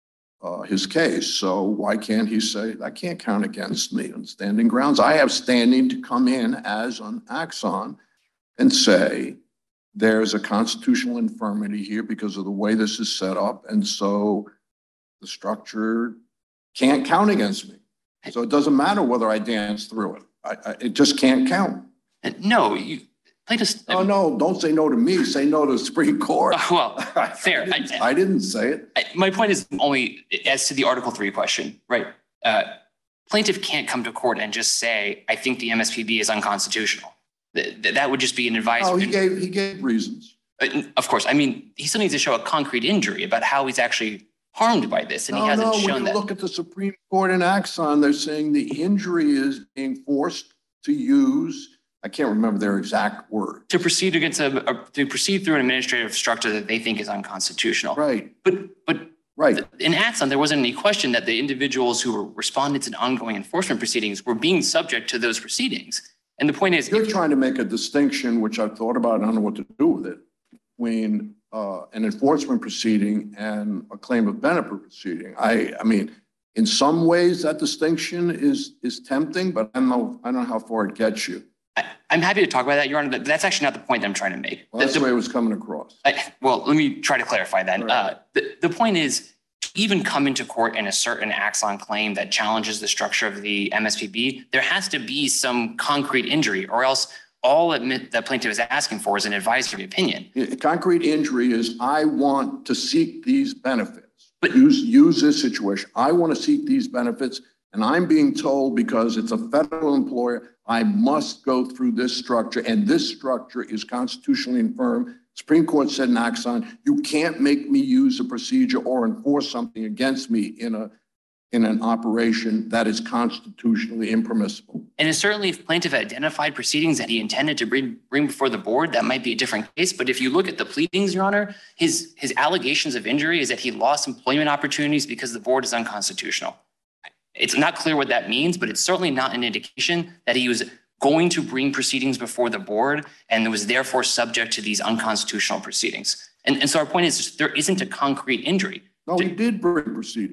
uh, his case. So why can't he say, that can't count against me on standing grounds? I have standing to come in as an Axon and say, there's a constitutional infirmity here because of the way this is set up. And so the structure can't count against me. So it doesn't matter whether I dance through it. I, I, it just can't count. No, you... Plaintiffs... Oh, no, don't say no to me. Say no to the Supreme Court. Uh, well, fair. I didn't, I, I didn't say it. I, my point is only as to the Article three question, right? Uh, plaintiff can't come to court and just say, I think the M S P B is unconstitutional. Th th that would just be an advisory. Oh, he gave, he gave reasons. Uh, of course. I mean, he still needs to show a concrete injury about how he's actually harmed by this, and No, he hasn't no, shown when you that. look at the Supreme Court in Axon, they're saying the injury is being forced to use, I can't remember their exact word. To proceed against a, a to proceed through an administrative structure that they think is unconstitutional. Right, But but right. in Axon, there wasn't any question that the individuals who were respondents in ongoing enforcement proceedings were being subject to those proceedings. And the point is, You're if, trying to make a distinction, which I've thought about, I don't know what to do with it, between uh, an enforcement proceeding and a claim of benefit proceeding. I, I mean, in some ways that distinction is, is tempting, but I don't know, I don't know how far it gets you. I, I'm happy to talk about that, Your Honor. But that's actually not the point I'm trying to make. Well, that's the, the way it was coming across. I, well, let me try to clarify that. Right. Uh, the, the point is, to even come into court and assert an Axon claim that challenges the structure of the M S P B, there has to be some concrete injury, or else all admit that plaintiff is asking for is an advisory opinion. A concrete injury is, I want to seek these benefits. But- use, use this situation. I want to seek these benefits, and I'm being told because it's a federal employer, I must go through this structure, and this structure is constitutionally infirm. Supreme Court said in Axon, you can't make me use a procedure or enforce something against me in a in an operation that is constitutionally impermissible. And it's certainly if plaintiff identified proceedings that he intended to bring, bring before the board, that might be a different case. But if you look at the pleadings, Your Honor, his, his allegations of injury is that he lost employment opportunities because the board is unconstitutional. It's not clear what that means, but it's certainly not an indication that he was going to bring proceedings before the board and was therefore subject to these unconstitutional proceedings. And, and so our point is there isn't a concrete injury. No, he did bring proceedings.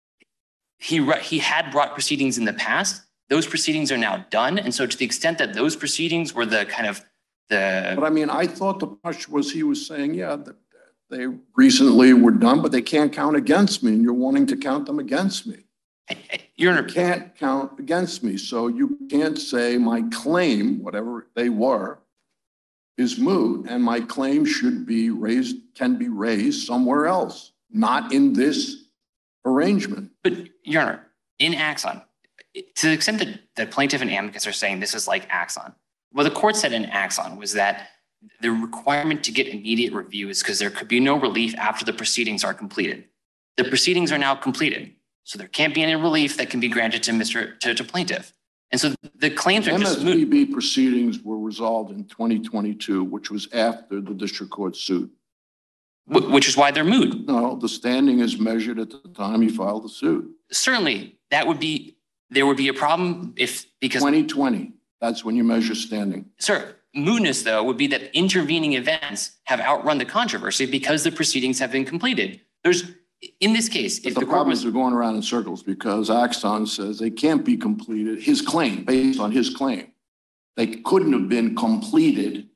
He, he had brought proceedings in the past. Those proceedings are now done. And so to the extent that those proceedings were the kind of the... But I mean, I thought the push was he was saying, yeah, the, they recently were done, but they can't count against me, and you're wanting to count them against me. Your You Honor, can't count against me, so you can't say my claim, whatever they were, is moot, and my claim should be raised, can be raised somewhere else, not in this arrangement. but Your Honor, in Axon, to the extent that the plaintiff and amicus are saying this is like Axon, what the court said in Axon was that the requirement to get immediate review is because there could be no relief after the proceedings are completed. The proceedings are now completed, so there can't be any relief that can be granted to Mister to, to plaintiff. And so the claims are just moot. M S P B proceedings were resolved in twenty twenty-two, which was after the district court suit. Wh- Which is why they're moot. No, the standing is measured at the time he filed the suit. Certainly, that would be, there would be a problem if, because, twenty twenty, that's when you measure standing. sir, mootness though would be that intervening events have outrun the controversy because the proceedings have been completed. There's, in this case, But if the the court problem was, is we're going around in circles because Axon says they can't be completed, his claim, based on his claim. They couldn't have been completed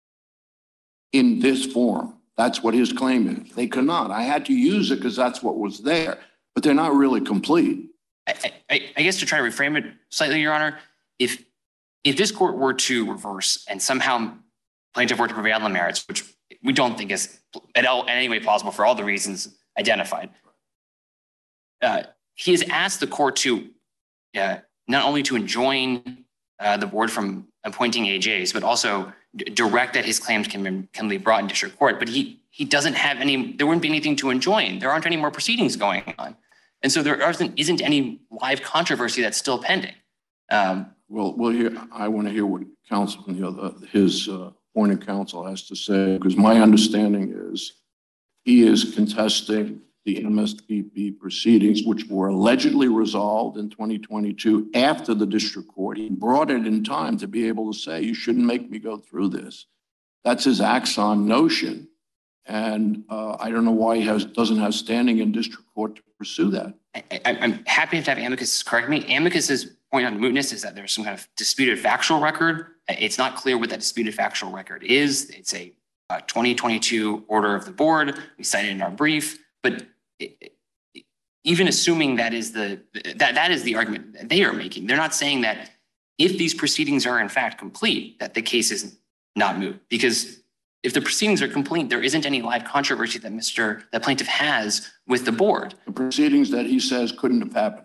in this form. That's what his claim is. They could not. I had to use it because that's what was there, but they're not really complete. I, I, I guess to try to reframe it slightly, Your Honor, if, if this court were to reverse and somehow plaintiff were to prevail on the merits, which we don't think is at all, in any way possible for all the reasons identified, uh, he has asked the court to uh, not only to enjoin uh, the board from appointing A Js, but also d- direct that his claims can be, can be brought in district court. But he he doesn't have any, there wouldn't be anything to enjoin. There aren't any more proceedings going on. And so there isn't, isn't any live controversy that's still pending. Um, Well, we'll hear, I want to hear what counsel, you know, the- his uh, appointed counsel has to say, because my understanding is he is contesting the M S P B proceedings, which were allegedly resolved in twenty twenty-two after the district court. He brought it in time to be able to say, you shouldn't make me go through this. That's his Axon notion. And uh, I don't know why he has, doesn't have standing in district court to pursue that. I, I, I'm happy to have amicus correct me. Amicus's point on mootness is that there's some kind of disputed factual record. It's not clear what that disputed factual record is. It's a uh, twenty twenty-two order of the board. We cited it in our brief, but it, it, even assuming that is the that that is the argument that they are making, they're not saying that if these proceedings are in fact complete, that the case is not moot. Because if the proceedings are complete, there isn't any live controversy that Mister that plaintiff has with the board. The proceedings that he says couldn't have happened.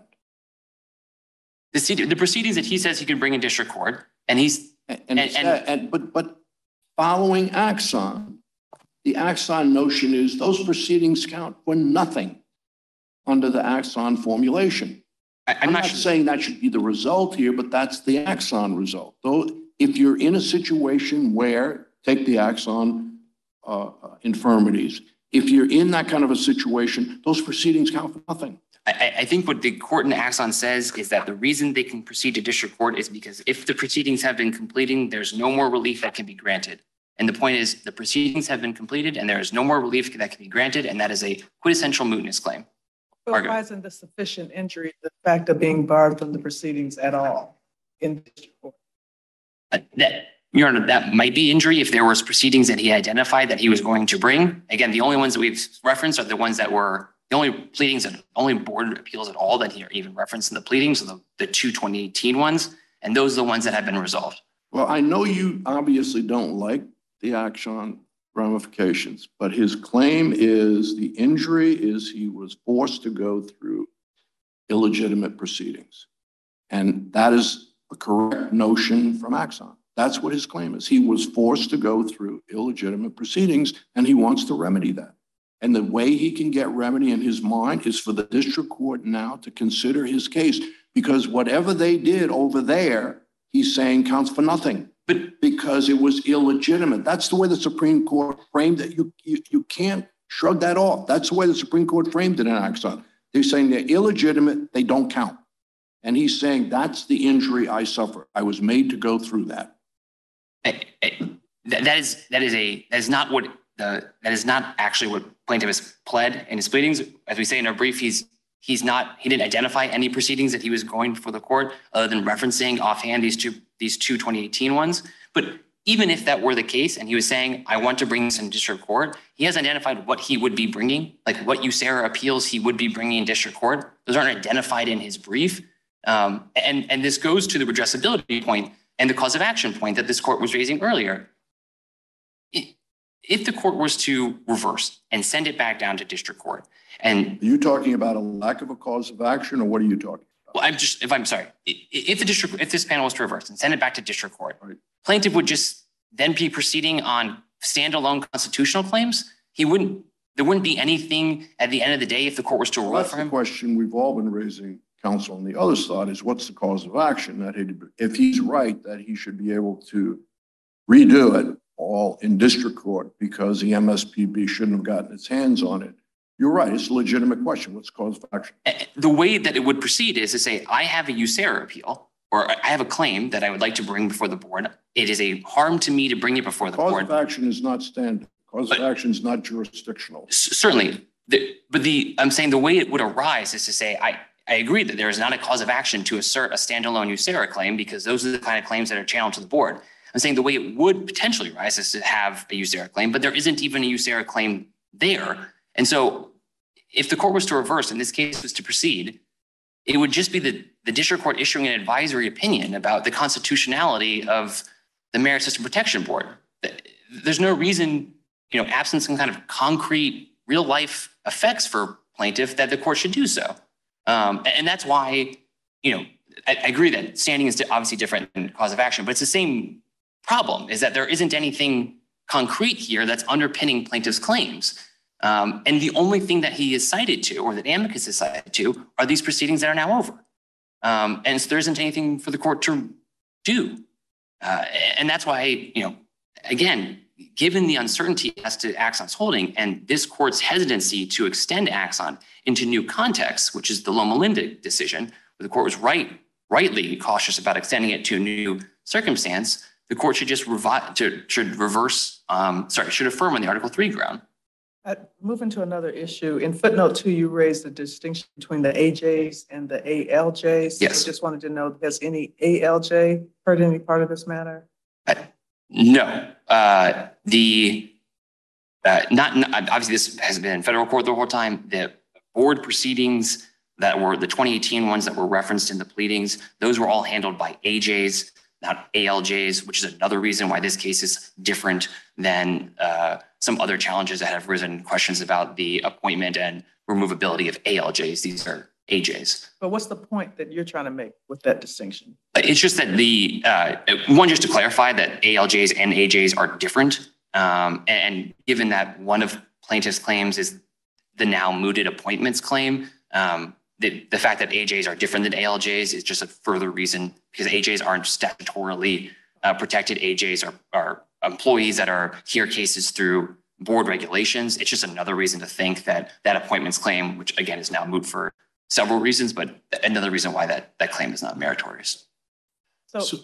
The, C- the proceedings that he says he could bring in district court, and he's And, and, And- and, and, but, but following Axon, the Axon notion is those proceedings count for nothing under the Axon formulation. I, I'm I'm not not sure. saying that should be the result here, but that's the Axon result. Though, if you're in a situation where, take the Axon uh, infirmities, if you're in that kind of a situation, those proceedings count for nothing. I, I think what the court in Axon says is that the reason they can proceed to district court is because if the proceedings have been completing, there's no more relief that can be granted. And the point is the proceedings have been completed and there is no more relief that can be granted. And that is a quintessential mootness claim. But why isn't the sufficient injury the fact of being barred from the proceedings at all in district court? Uh, that, Your Honor, that might be injury if there was proceedings that he identified that he was going to bring. Again, the only ones that we've referenced are the ones that were the only pleadings and only board appeals at all that he even referenced in the pleadings are the, the two twenty eighteen ones. And those are the ones that have been resolved. Well, I know you obviously don't like the Axon ramifications, but his claim is the injury is he was forced to go through illegitimate proceedings. And that is a correct notion from Axon. That's what his claim is. He was forced to go through illegitimate proceedings and he wants to remedy that. And the way he can get remedy in his mind is for the district court now to consider his case, because whatever they did over there, he's saying counts for nothing. But because it was illegitimate. That's the way the Supreme Court framed it. You, you, you can't shrug that off. That's the way the Supreme Court framed it in Axon. They're saying they're illegitimate, they don't count. And he's saying that's the injury I suffer. I was made to go through that. I, I, that, that is that is a that is not what the that is not actually what plaintiff has pled in his pleadings. As we say in our brief, he's he's not he didn't identify any proceedings that he was going before the court other than referencing offhand these two these two twenty eighteen ones. But even if that were the case, and he was saying, I want to bring this in district court, he has identified what he would be bringing, like what U S A R A appeals he would be bringing in district court. Those aren't identified in his brief. Um, and, and this goes to the redressability point and the cause of action point that this court was raising earlier. If the court was to reverse and send it back down to district court, and Are you talking about a lack of a cause of action, or what are you talking about? well, I'm just, if I'm sorry, I- if the district, if this panel was to reverse and send it back to district court, Right. plaintiff would just then be proceeding on standalone constitutional claims. He wouldn't, there wouldn't be anything at the end of the day if the court was to Well, rule that's for the him. question we've all been raising, counsel, on the other side, is what's the cause of action? That he, if he's right, that he should be able to redo it all in district court because the M S P B shouldn't have gotten its hands on it. You're right, it's a legitimate question. What's the cause of action? Eh, The way that it would proceed is to say, I have a U S A R A appeal, or I have a claim that I would like to bring before the board. It is a harm to me to bring it before the Cause board. of action is not standard. Cause of But- action is not jurisdictional. C- Certainly, the, but the, I'm saying the way it would arise is to say, I, I agree that there is not a cause of action to assert a standalone U S A R A claim because those are the kind of claims that are channeled to the board. I'm saying the way it would potentially arise is to have a U S A R A claim, but there isn't even a U S A R A claim there. And so if the court was to reverse, and this case was to proceed, it would just be the, the district court issuing an advisory opinion about the constitutionality of the Merit System Protection Board. There's no reason, you know, absent some kind of concrete real life effects for plaintiff that the court should do so. Um, and that's why, you know, I, I agree that standing is obviously different than cause of action, but it's the same problem, is that there isn't anything concrete here that's underpinning plaintiff's claims. Um, and the only thing that he is cited to, or that amicus is cited to, are these proceedings that are now over. Um, and so there isn't anything for the court to do. Uh, and that's why, you know, again, given the uncertainty as to Axon's holding and this court's hesitancy to extend Axon into new contexts, which is the Loma Linda decision, where the court was right, rightly cautious about extending it to a new circumstance, the court should just revi- to, should reverse, um, sorry, should affirm on the Article three ground. Uh, Moving to another issue, in footnote two, you raised the distinction between the A Js and the A L Js. Yes. I just wanted to know, has any A L J heard any part of this matter? No, uh, the, uh, not, not, obviously this has been in federal court the whole time. The board proceedings that were the twenty eighteen ones that were referenced in the pleadings, those were all handled by A Js, not A L Js, which is another reason why this case is different than uh, some other challenges that have risen, questions about the appointment and removability of A L Js. These are A Js. But what's the point that you're trying to make with that distinction? It's just that the, uh, one, just to clarify that A L Js and A Js are different. Um, and given that one of plaintiff's claims is the now mooted appointments claim, um, the, the fact that A Js are different than A L Js is just a further reason, because A Js aren't statutorily uh, protected. A Js are, are employees that are hear cases through board regulations. It's just another reason to think that that appointments claim, which again is now moot for several reasons, but another reason why that, that claim is not meritorious. So So-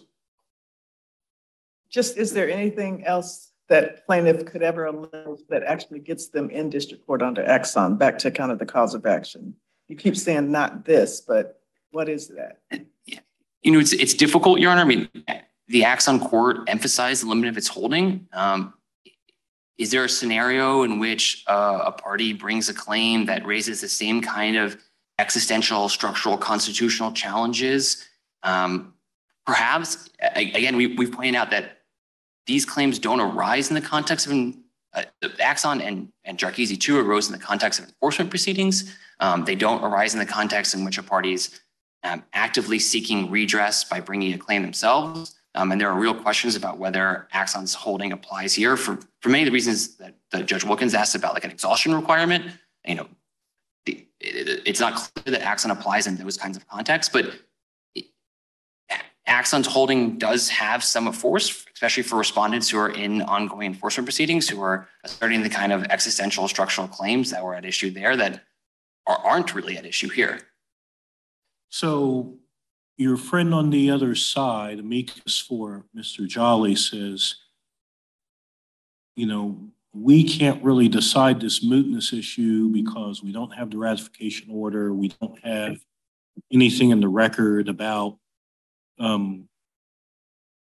just, is there anything else that plaintiff could ever allege that actually gets them in district court under Axon, back to kind of the cause of action? You keep saying not this, but what is that? You know, it's, it's difficult, Your Honor. I mean, the Axon court emphasized the limit of its holding. Um, is there a scenario in which uh, a party brings a claim that raises the same kind of existential, structural, constitutional challenges? Um, perhaps, a- again, we, we've pointed out that these claims don't arise in the context of an, uh, Axon and, and Jarkizi too arose in the context of enforcement proceedings. Um, they don't arise in the context in which a party is um, actively seeking redress by bringing a claim themselves. Um, and there are real questions about whether Axon's holding applies here for, for many of the reasons that, that Judge Wilkins asked about, like an exhaustion requirement. You know, the, it, it's not clear that Axon applies in those kinds of contexts, but it, Axon's holding does have some force, especially for respondents who are in ongoing enforcement proceedings, who are asserting the kind of existential structural claims that were at issue there that are, aren't really at issue here. So your friend on the other side, amicus for Mister Jolly, says, you know, we can't really decide this mootness issue because we don't have the ratification order. We don't have anything in the record about um,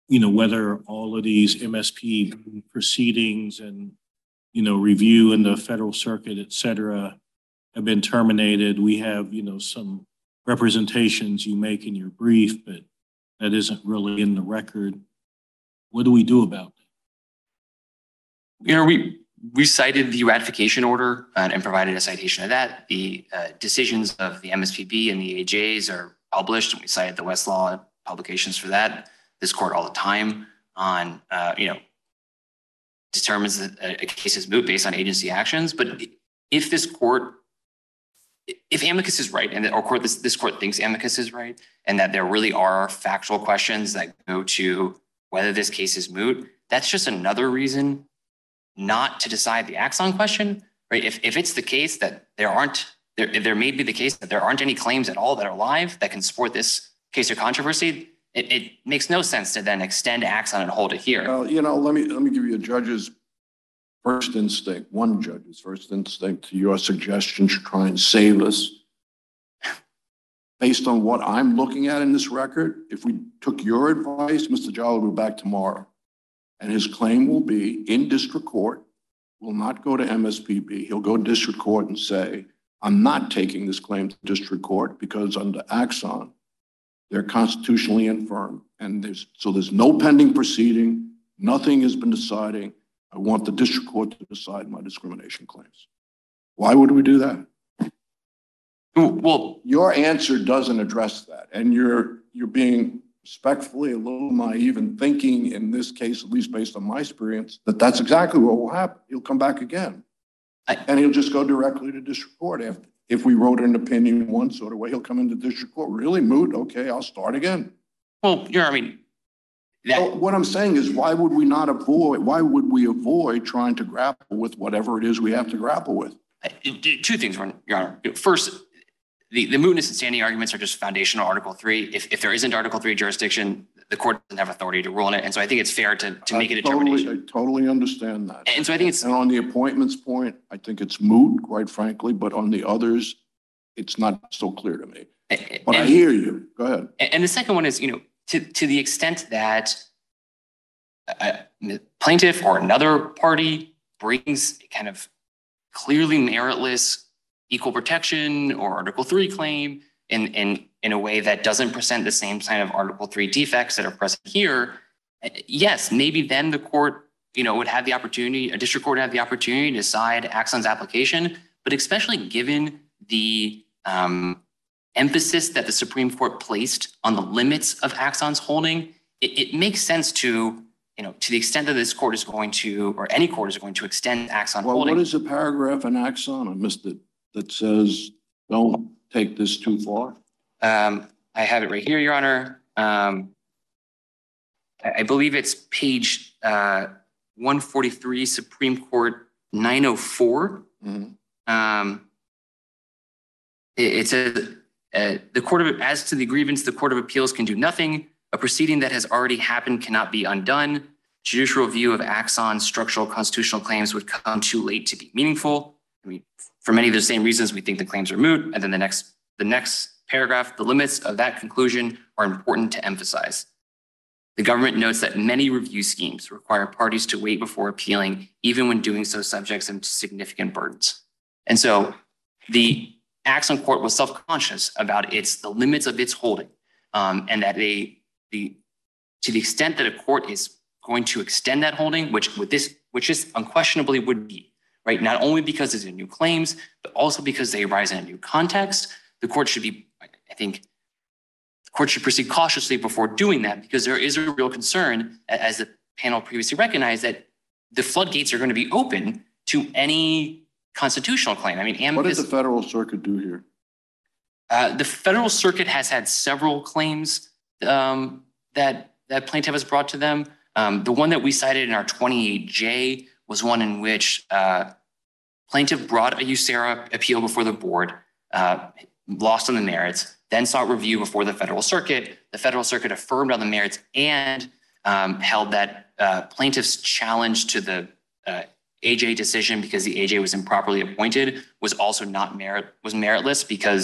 you know, whether all of these M S P proceedings and, you know, review in the federal circuit, et cetera, have been terminated. We have, you know, some representations you make in your brief, but that isn't really in the record. What do we do about it? You know, we, we cited the ratification order uh, and provided a citation of that. The uh, decisions of the M S P B and the A J As are published, and we cited the Westlaw publications for that. This court all the time on, uh, you know, determines that a, a case is moot based on agency actions. But if this court, if amicus is right, and the, or court this, this court thinks amicus is right, and that there really are factual questions that go to whether this case is moot, that's just another reason not to decide the Axon question, right? If, if it's the case that there aren't, there, there may be the case that there aren't any claims at all that are live that can support this case or controversy, it, it makes no sense to then extend Axon and hold it here. Well, you know, let me, let me give you a judge's first instinct, one judge's first instinct to your suggestion to try and save us. Based on what I'm looking at in this record, if we took your advice, Mister Jolly will be back tomorrow. And his claim will be in district court, will not go to M S P B. He'll go to district court and say, I'm not taking this claim to district court because under Axon, they're constitutionally infirm. And there's, so there's no pending proceeding. Nothing has been deciding. I want the district court to decide my discrimination claims. Why would we do that? Well, your answer doesn't address that. And you're, you're being respectfully a little naive in thinking in this case, at least based on my experience, that that's exactly what will happen. He'll come back again. I, and he'll just go directly to district court. If, if we wrote an opinion one sort of way, he'll come into district court. Really moot? Okay, I'll start again. Well, you're, I mean, that... so what I'm saying is, why would we not avoid, why would we avoid trying to grapple with whatever it is we have to grapple with? Two things, Your Honor. First, The, the mootness and standing arguments are just foundational Article three. If, if there isn't Article three jurisdiction, the court doesn't have authority to rule on it. And so I think it's fair to, to make a determination. Totally, I totally understand that. And so I think it's... And on the appointments point, I think it's moot, quite frankly, but on the others, it's not so clear to me. But and, I hear you. Go ahead. And the second one is, you know, to, to the extent that a plaintiff or another party brings a kind of clearly meritless equal protection or Article three claim in, in, in a way that doesn't present the same kind of Article three defects that are present here, yes, maybe then the court, you know, would have the opportunity, a district court would have the opportunity to decide Axon's application, but especially given the um, emphasis that the Supreme Court placed on the limits of Axon's holding, it, it makes sense to, you know, to the extent that this court is going to, or any court is going to extend Axon well, holding. What is the paragraph in Axon? I missed it. That says, don't take this too far? Um, I have it right here, Your Honor. Um, I, I believe it's page uh, one forty-three, Supreme Court nine oh four. Mm-hmm. Um, it, it says, uh, the court of, as to the grievance, the Court of Appeals can do nothing. A proceeding that has already happened cannot be undone. Judicial review of Axon's structural constitutional claims would come too late to be meaningful. I mean, for many of the same reasons, we think the claims are moot. And then the next, the next paragraph, the limits of that conclusion are important to emphasize. The government notes that many review schemes require parties to wait before appealing, even when doing so subjects them to significant burdens. And so the Axon court was self-conscious about its, the limits of its holding, um, and that they, the, to the extent that a court is going to extend that holding, which with this, which is unquestionably would be, right? Not only because there's new claims, but also because they arise in a new context. The court should be, I think, the court should proceed cautiously before doing that, because there is a real concern, as the panel previously recognized, that the floodgates are going to be open to any constitutional claim. I mean, amicus, what did the Federal Circuit do here? Uh, the Federal Circuit has had several claims um, that that plaintiff has brought to them. Um, the one that we cited in our twenty-eight J was one in which uh, plaintiff brought a U S E R A appeal before the board, uh, lost on the merits, then sought review before the Federal Circuit. The Federal Circuit affirmed on the merits and um, held that uh, plaintiff's challenge to the uh, A J decision, because the A J was improperly appointed, was also not merit was meritless, because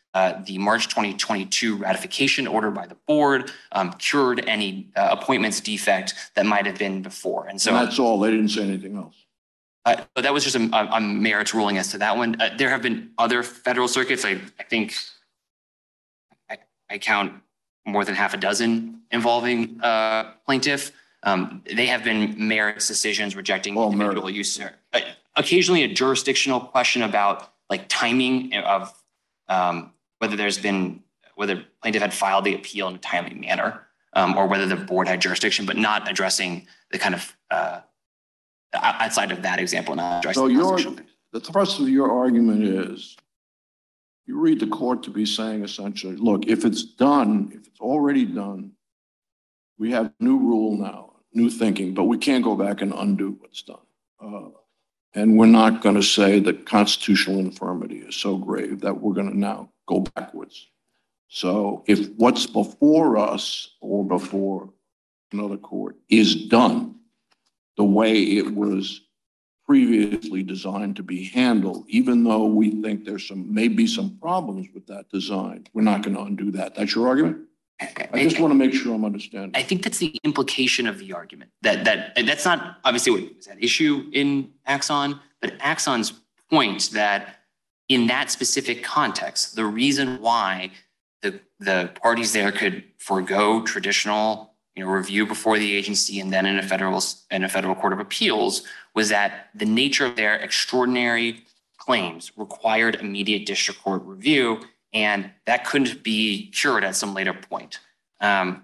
uh, the March twenty twenty-two ratification order by the board um, cured any uh, appointments defect that might have been before. And so And that's all. They didn't say anything else. Uh, but that was just a, a, a merits ruling as to that one. Uh, there have been other federal circuits. I, I think I, I count more than half a dozen involving uh, plaintiff. Um, they have been merits decisions rejecting All individual merit. use. Uh, occasionally, a jurisdictional question about like timing of um, whether there's been whether plaintiff had filed the appeal in a timely manner, um, or whether the board had jurisdiction, but not addressing the kind of uh, outside of that example, not addressing So the your, constitutional. the thrust of your argument is, you read the court to be saying essentially, look, if it's done, if it's already done, we have new rule now, new thinking, but we can't go back and undo what's done. Uh, and we're not going to say that constitutional infirmity is so grave that we're going to now go backwards. So if what's before us or before another court is done the way it was previously designed to be handled, even though we think there's some, maybe some problems with that design, we're not going to undo that. That's your argument? I just want to make sure I'm understanding. I think that's the implication of the argument. That that and that's not obviously what was at issue in Axon, but Axon's point that in that specific context, the reason why the the parties there could forego traditional, you know, review before the agency and then in a federal in a federal court of appeals was that the nature of their extraordinary claims required immediate district court review, and that couldn't be cured at some later point. Um,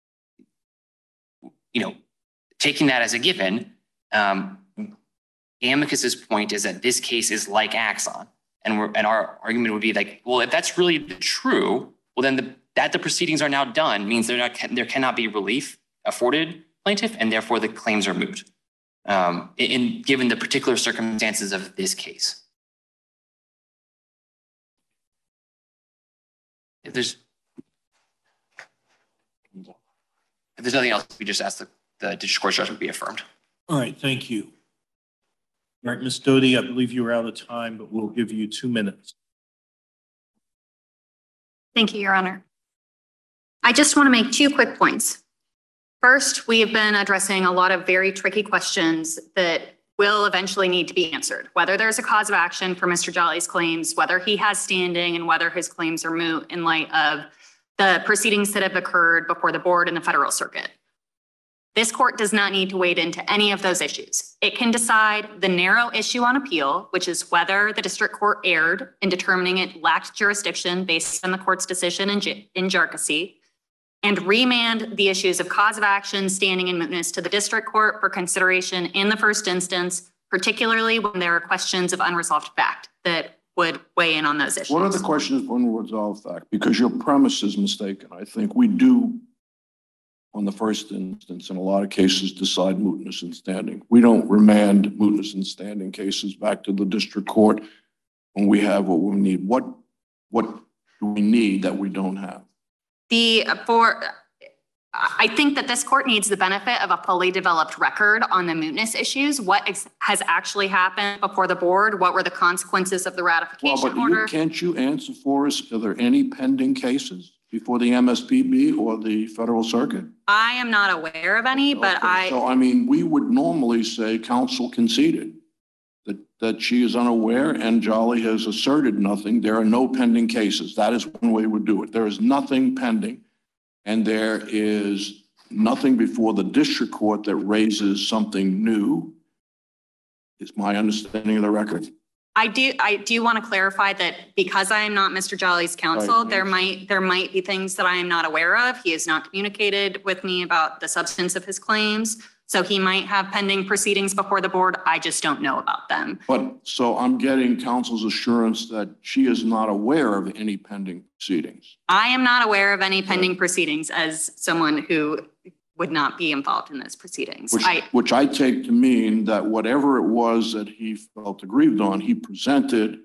you know, taking that as a given, um, Amicus's point is that this case is like Axon, and we're and our argument would be like, well, if that's really true, well, then the, that the proceedings are now done means they're not there cannot be relief afforded plaintiff, and therefore the claims are moot. Um, in, in given the particular circumstances of this case. If there's if there's nothing else, we just ask the, the district court judgment be affirmed. All right, thank you. All right, Miz Doty, I believe you were out of time, but we'll give you two minutes. Thank you, Your Honor. I just want to make two quick points. First, we have been addressing a lot of very tricky questions that will eventually need to be answered, whether there's a cause of action for Mister Jolly's claims, whether he has standing, and whether his claims are moot in light of the proceedings that have occurred before the board and the federal circuit. This court does not need to wade into any of those issues. It can decide the narrow issue on appeal, which is whether the district court erred in determining it lacked jurisdiction based on the court's decision in, J- in Jarkissi, and remand the issues of cause of action, standing, and mootness to the district court for consideration in the first instance, particularly when there are questions of unresolved fact that would weigh in on those issues. What are the questions of unresolved fact? Because your premise is mistaken. I think we do, on the first instance, in a lot of cases, decide mootness and standing. We don't remand mootness and standing cases back to the district court when we have what we need. What, what do we need that we don't have? The for, I think that this court needs the benefit of a fully developed record on the mootness issues. What ex- has actually happened before the board? What were the consequences of the Well, ratification but you, order? can't you answer for us, are there any pending cases before the M S P B or the Federal Circuit? I am not aware of any, but Okay, I. So, I mean, we would normally say counsel conceded that, that she is unaware and Jolly has asserted nothing. There are no pending cases. That is one way we would do it. There is nothing pending. And there is nothing before the district court that raises something new. Is my understanding of the record. I do, I do want to clarify that because I am not Mister Jolly's counsel, Right. there might, there might be things that I am not aware of. He has not communicated with me about the substance of his claims. So he might have pending proceedings before the board. I just don't know about them. But so I'm getting counsel's assurance that she is not aware of any pending proceedings. I am not aware of any pending proceedings as someone who would not be involved in those proceedings. Which, I, which I take to mean that whatever it was that he felt aggrieved on, he presented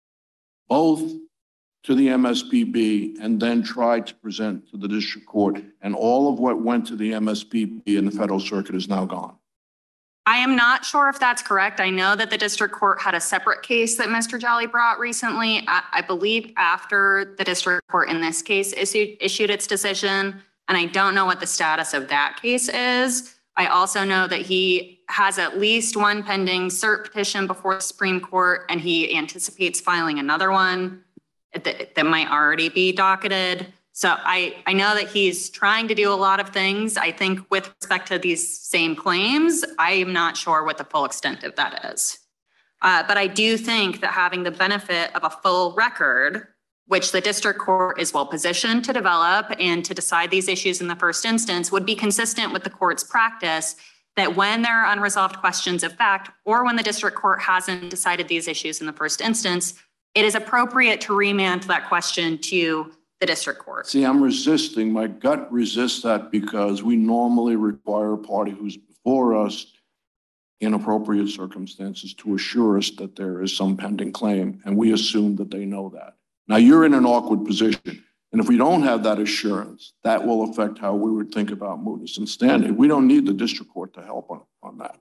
both to the M S P B and then tried to present to the district court. And all of what went to the M S P B and the Federal Circuit is now gone. I am not sure if that's correct. I know that the district court had a separate case that Mister Jolly brought recently. I, I believe after the district court in this case issued, issued its decision, and I don't know what the status of that case is. I also know that he has at least one pending cert petition before the Supreme Court, and he anticipates filing another one that, that might already be docketed. So I, I know that he's trying to do a lot of things. I think with respect to these same claims, I am not sure what the full extent of that is. Uh, but I do think that having the benefit of a full record, which the district court is well positioned to develop and to decide these issues in the first instance, would be consistent with the court's practice that when there are unresolved questions of fact, or when the district court hasn't decided these issues in the first instance, it is appropriate to remand that question to the district court. See, I'm resisting. My gut resists that because we normally require a party who's before us in appropriate circumstances to assure us that there is some pending claim, and we assume that they know that. Now, you're in an awkward position, and if we don't have that assurance, that will affect how we would think about mootness and standing. We don't need the district court to help on, on that.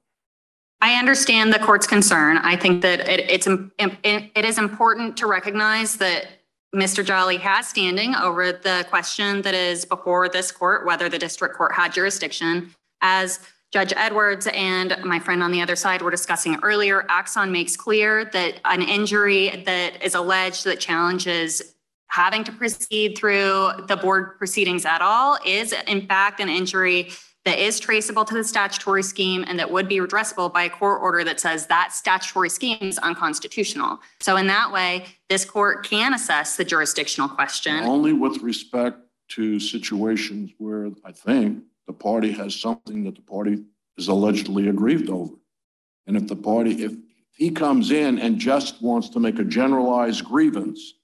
I understand the court's concern. I think that it, it's it, it is important to recognize that Mister Jolly has standing over the question that is before this court, whether the district court had jurisdiction. As Judge Edwards and my friend on the other side were discussing earlier, Axon makes clear that an injury that is alleged that challenges having to proceed through the board proceedings at all is in fact an injury that is traceable to the statutory scheme and that would be redressable by a court order that says that statutory scheme is unconstitutional. So in that way, this court can assess the jurisdictional question. Only with respect to situations where I think the party has something that the party is allegedly aggrieved over. And if the party, if he comes in and just wants to make a generalized grievance,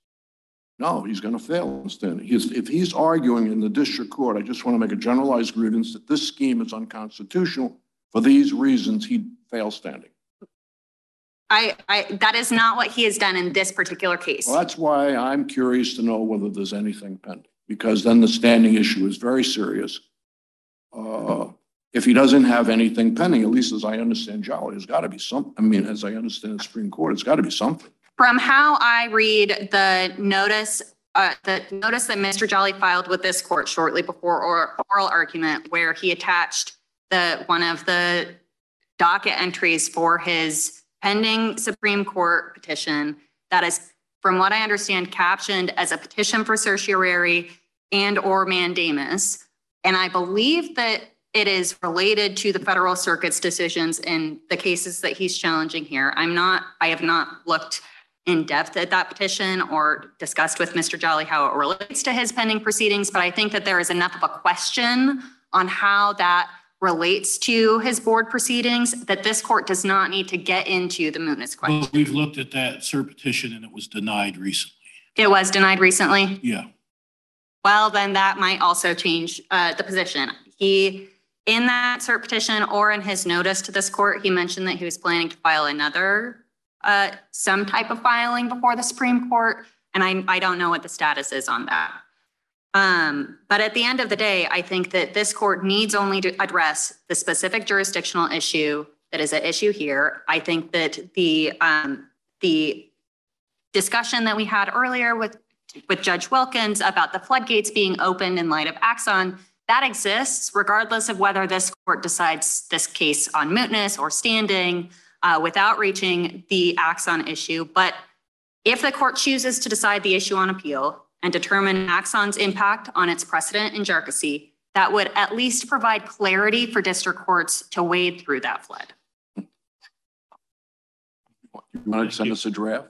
no, he's going to fail. He's, if he's arguing in the district court, I just want to make a generalized grievance that this scheme is unconstitutional. For these reasons, he fails standing. I, I, that is not what he has done in this particular case. Well, that's why I'm curious to know whether there's anything pending, because then the standing issue is very serious. Uh, if he doesn't have anything pending, at least as I understand Jolly, there's got to be some, I mean, as I understand the Supreme Court, it's got to be something. From how I read the notice, uh, the notice that Mister Jolly filed with this court shortly before or, oral argument, where he attached the one of the docket entries for his pending Supreme Court petition, that is, from what I understand, captioned as a petition for certiorari and or mandamus. And I believe that it is related to the Federal Circuit's decisions in the cases that he's challenging here. I'm not, I have not looked in depth at that petition or discussed with Mister Jolly how it relates to his pending proceedings, but I think that there is enough of a question on how that relates to his board proceedings that this court does not need to get into the mootness question. Well, we've looked at that cert petition and it was denied recently. It was denied recently? Yeah. Well, then that might also change uh, the position. He, in that cert petition or in his notice to this court, he mentioned that he was planning to file another Uh, some type of filing before the Supreme Court, and I, I don't know what the status is on that. Um, but at the end of the day, I think that this court needs only to address the specific jurisdictional issue that is at issue here. I think that the um, the discussion that we had earlier with, with Judge Wilkins about the floodgates being opened in light of Axon, that exists regardless of whether this court decides this case on mootness or standing. Uh, without reaching the Axon issue. But if the court chooses to decide the issue on appeal and determine Axon's impact on its precedent in Jharkhasi, that would at least provide clarity for district courts to wade through that flood. You want to send us a draft?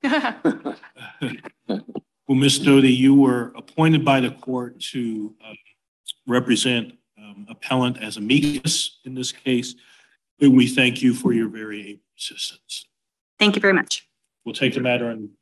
Well, Miz Doty, you were appointed by the court to uh, represent um, appellant as amicus in this case. We thank you for your very able assistance. Thank you very much. We'll take the matter and